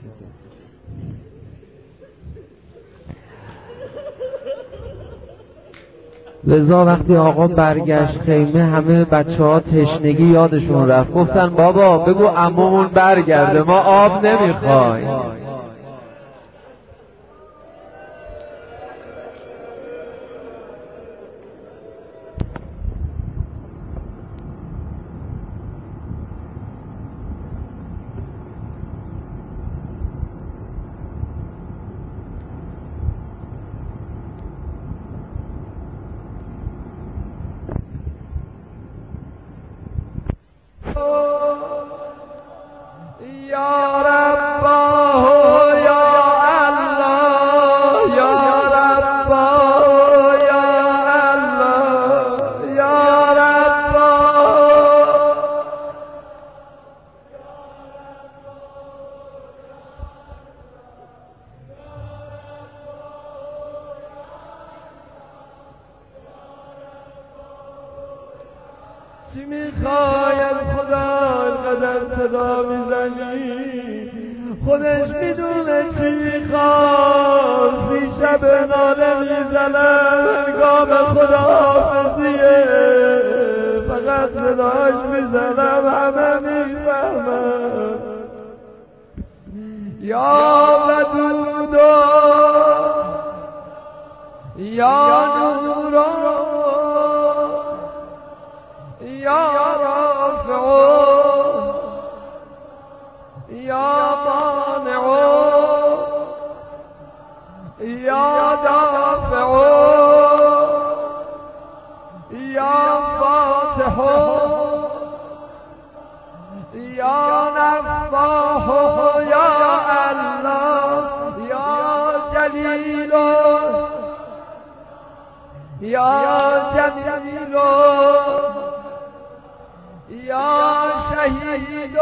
[SPEAKER 1] لذا وقتی آقا برگشت خیمه همه بچه ها تشنگی یادشون رفت، گفتن بابا بگو عمومون برگرده ما آب نمیخوایم.
[SPEAKER 3] چی میخواید خدا اینقدر صدا میزنی؟ خودش میدونه چی میخواد، سی شب ناله میزنم هنگام خداحافظیه، فقط صداش میزنم همه میفهمم. یا ودودو یا نورو یا رافع یا مانع یا دافع یا فاتح یا نفاح یا الله یا جلیل یا جمیل یا شهید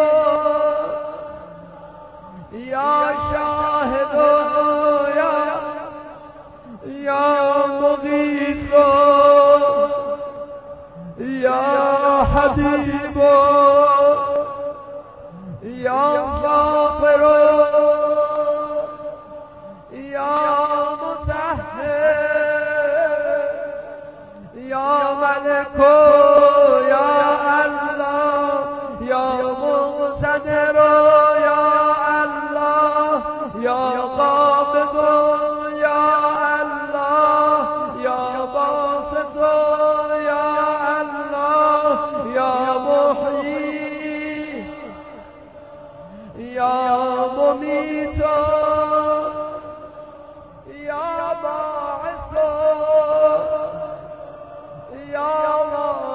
[SPEAKER 3] یا شاهد یا یا مغیث یا حبیب یا غافر یا مطهر یا ملک یا یا مقتدر یا الله یا قابض یا الله یا باسط یا الله یا محیی یا ممیت یا باعث یا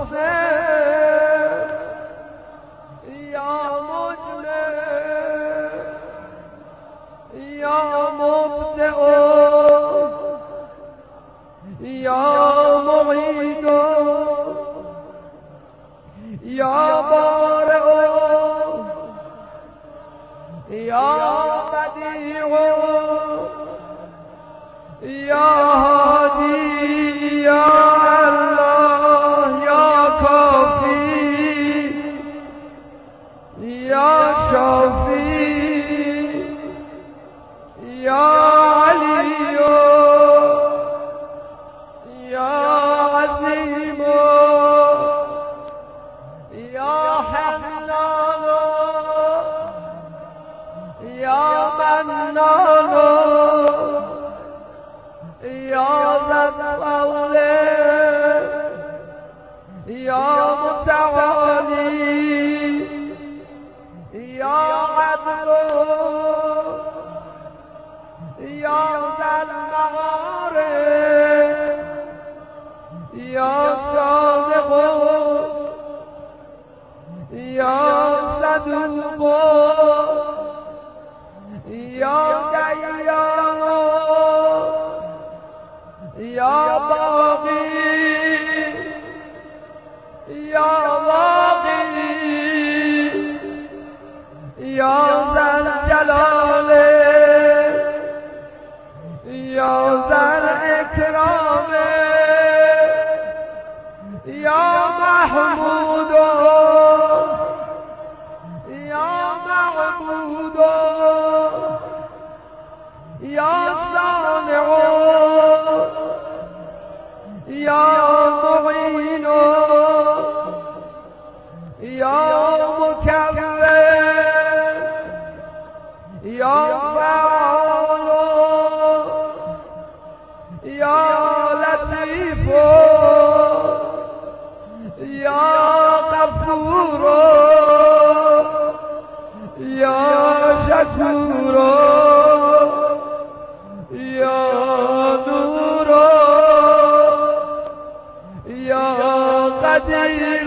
[SPEAKER 3] محسن یا مجمل یا مبدع یا معید یا بارئ یا بدیع یا هادی یا الله یا کافی یا شافی یا علی یا عظیم یا حنان یا منان یا ذا الطول یا متعالی یا عدل یا ذا المعارف یا صادق یا صدوق یا دیان یا باقی یا واقی یا ذا الجلال یا ذا الاکرام یا محمود یا معبود یا صانع یا معین یا مکور یا فعال یا لطیف یا غفور یا شکور یا نور یا قدیر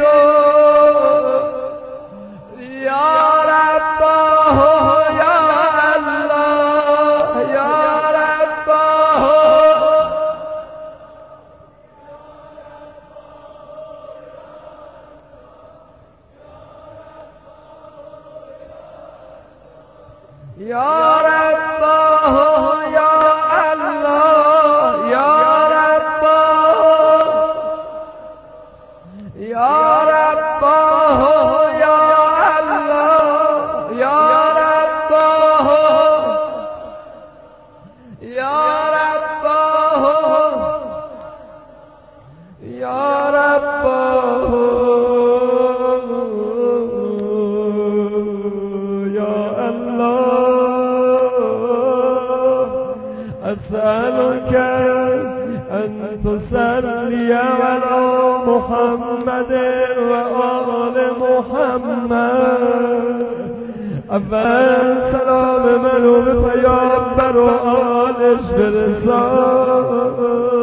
[SPEAKER 3] یا رباه یا الله یا رباه یا رباه یا الله یا رباه یا رباه یا الله یا رباه یا رباه یا رباه یا الله أسألك أن تصلي على محمد وآل محمد اول سلام منو به پیامبر و آلش برسان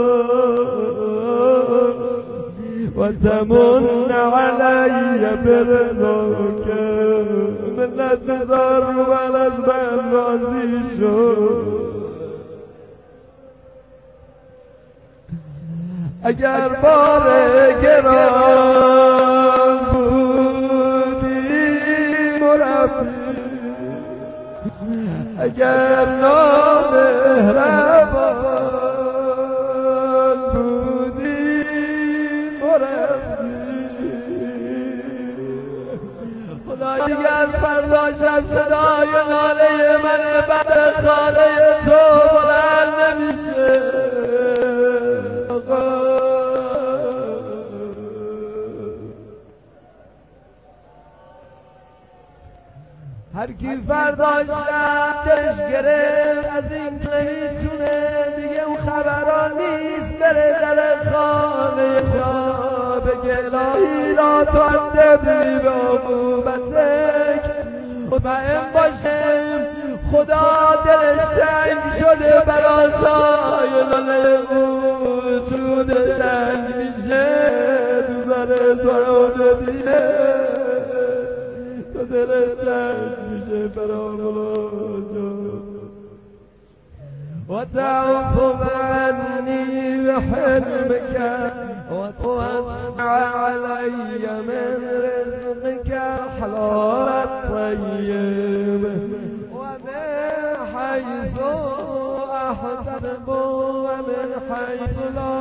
[SPEAKER 3] و تمن علی برضاک منت بذار من از من راضی شد اگر بار گران بودی مربی اگر نامهربان بودی مربی خدا دیگر فردا شب صدای ناله من بعد خانه تو بلند نمیشه هر کی فرداش دلش گرفت از این نمیتونه دیگه اون خبران نیست بره در خانه خدا بگه الهی لا تعذبنی به عقوبتک مطمئن باشم خدا دلش تنگ شده برای سایلان او سود تنگ میشه داره تو رو ببینه تو دلت تنگ میشه برامون و تعفو عنی بحلمك وتوسع علي من رزقك حلال الطيب ومن حيث أحسب ومن حيث لا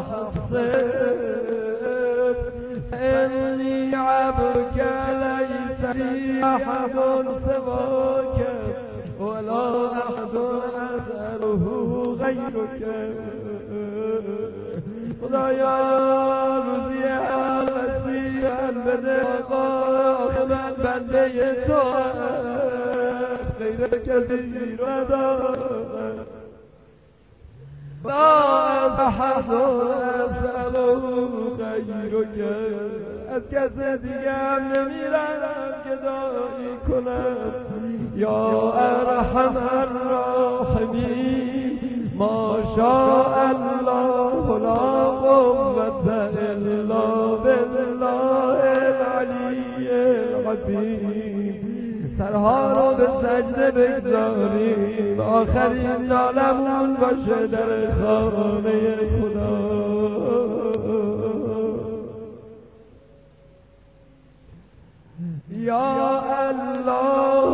[SPEAKER 3] أحسب إني عبدك ليس لي أحد سواك ولا أحد أسأله غيرك خدایا روزی مسیح بده آقا من بنده تو غیر کسی رو دارم لا أحد أسأله غيرك از کس دیگه هم نمیرم که دایی کنم یا ارحم الراحمین ما شاء الله لا قوة الا بالله العلی العظیم سرها رو به سجده بگذاریم آخرین نالمون باشه در خانه خدا یا الله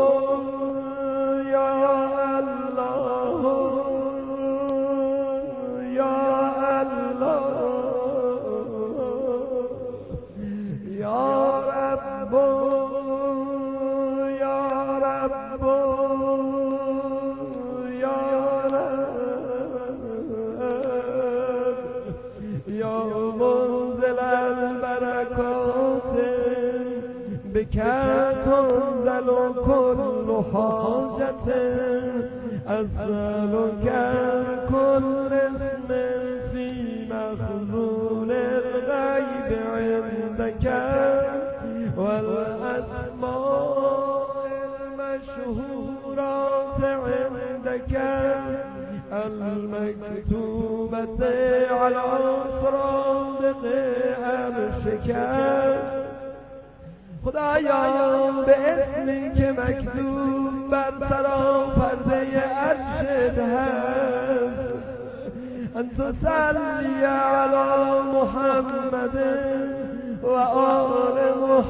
[SPEAKER 3] یا الله یا الله یا رب یا رب یا رب یا منزل البرکات بك تنزل كل حاجة أسألك كل اسم في مخزون الغيب عندك والأسماء المشهورات عندك المكتوبة على صرادق عرشك خدایا به اسمی که مکتوب بر سراپرده عرشت هست انت صلی علی محمد و آل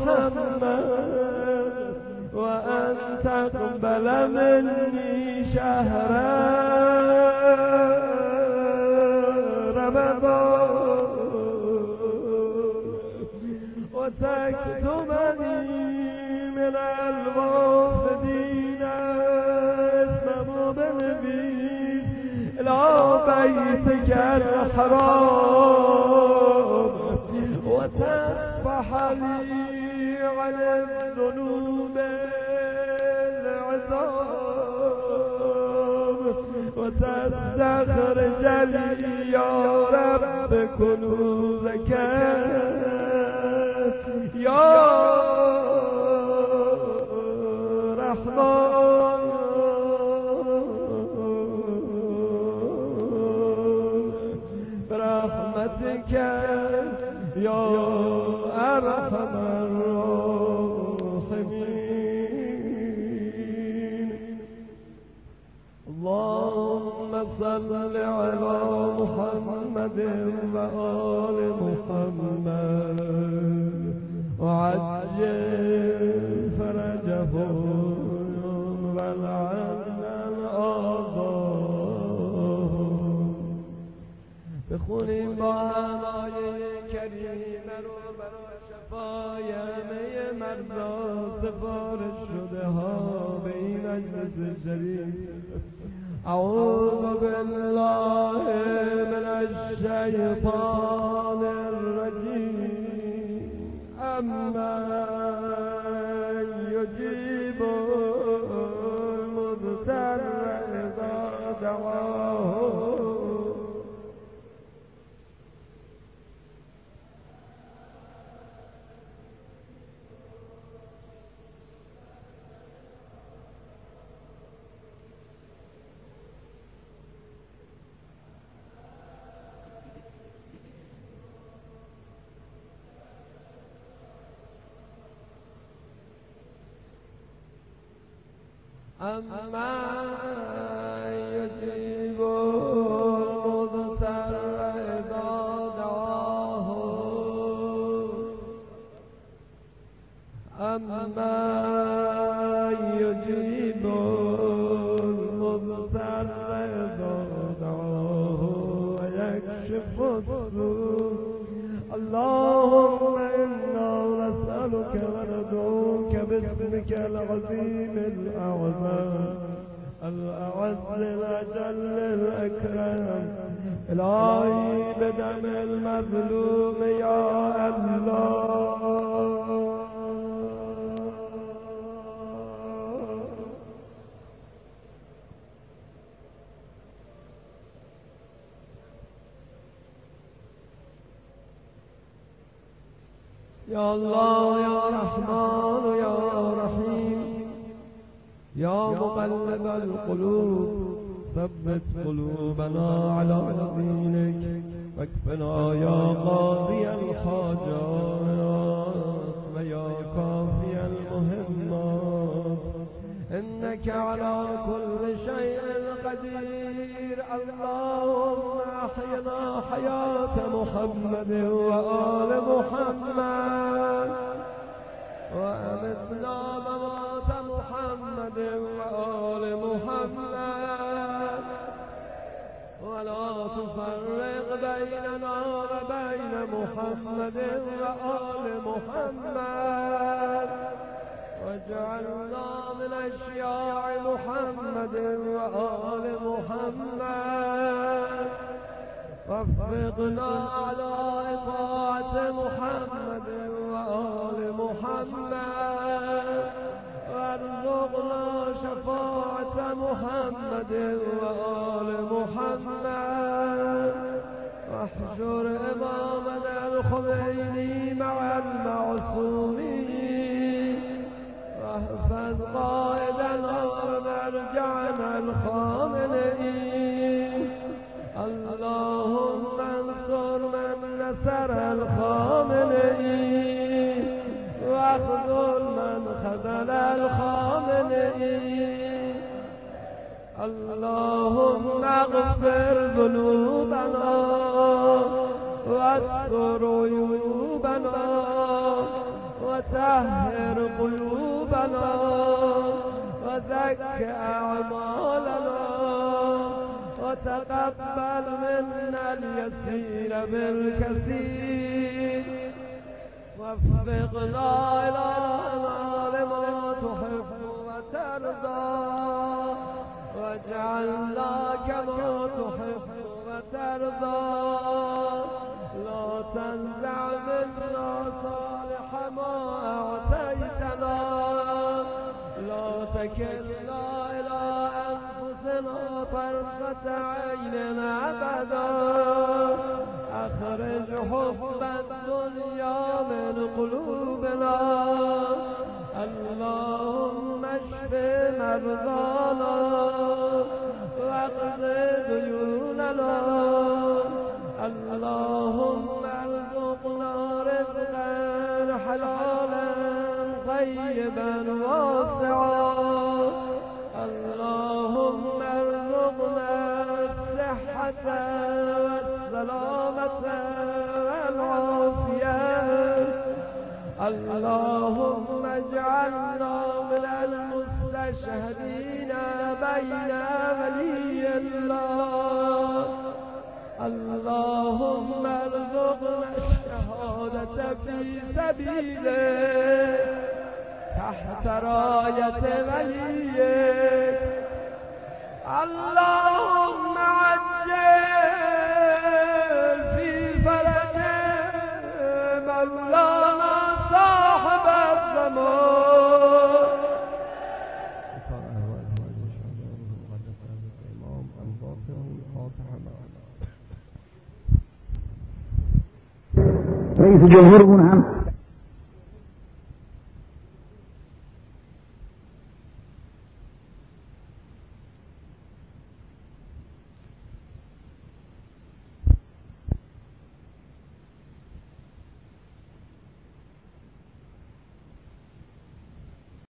[SPEAKER 3] محمد و ان تقبل منی شهر رمضان وتكتبني من الوافدين اسمه بنبيل إلى بيتك الحرام وتصفح لي عن الذنوب العظام وتستخرج لي يا رب كنوزك یا رحمان برحمتك یا ارحم الراحمین اللهم صل على محمد و آل محمد وعجل فرجهم والعن الآباء بخونیم با همای کریمه رو برای شفای همه مردا سفارش شده ها به این مجلس شریف اعوذ بالله من الشیطان الرجیم أمن يجيب المضطر إذا دعاه اما یجیب المضطر اذا دعاه اما یجیب المضطر اذا دعاه و یکشف السوء اللهم انا نسألك وندعوك باسمك العظيم الاعظم الاعز الاجل الاكرم الهی بدم المظلوم یا الله يا الله يا رحمن يا رحيم يا مقلب القلوب ثبت قلوبنا على دينك واكفنا يا قاضي الحاجات ويا كافي المهمات إنك على كل شيء قدير اللهم أحينا حياة محمد وآل محمد وأمتنا ممات محمد وآل محمد ولا تفرق بيننا وبين محمد وآل محمد واجعلنا من أشياع محمد وآل محمد وفقنا على إطاعة محمد وآل محمد وارزقنا شفاعة محمد وآل محمد واحشر إمامنا الخميني مع المعصومين واحفظ قائدنا ومرجعنا الخامنئين اللهم انصر من نصر الخامنئين واخذل من خذل الخامنئين اللهم اغفر ذنوبنا واستر عيوبنا وطهر قلوبنا وزك أعمالنا وتقبل منا اليسير بالكثير وفقنا إلى لما تحب وترضى واجعلنا كما تحب وترضى لا تنزع منا صالح ما أعطيتنا لا تكلنا إلى أنفسنا طرفة عين أبدا أخرج حب الدنيا من قلوبنا اللهم اشف مرضانا واقض ديوننا اللهم ارزقنا رزقا حلالا طيبا واسعا اللهم ارزقنا الصحة والسلامة والعافية اللهم اجعلنا من المستشهدين بين ولي الله اللهم ارزقنا الشهادة في سبيلك تحت راية وليك اللهم عجل في فرج مولانا صاحب الزمان
[SPEAKER 2] رئیس جمهورمون هم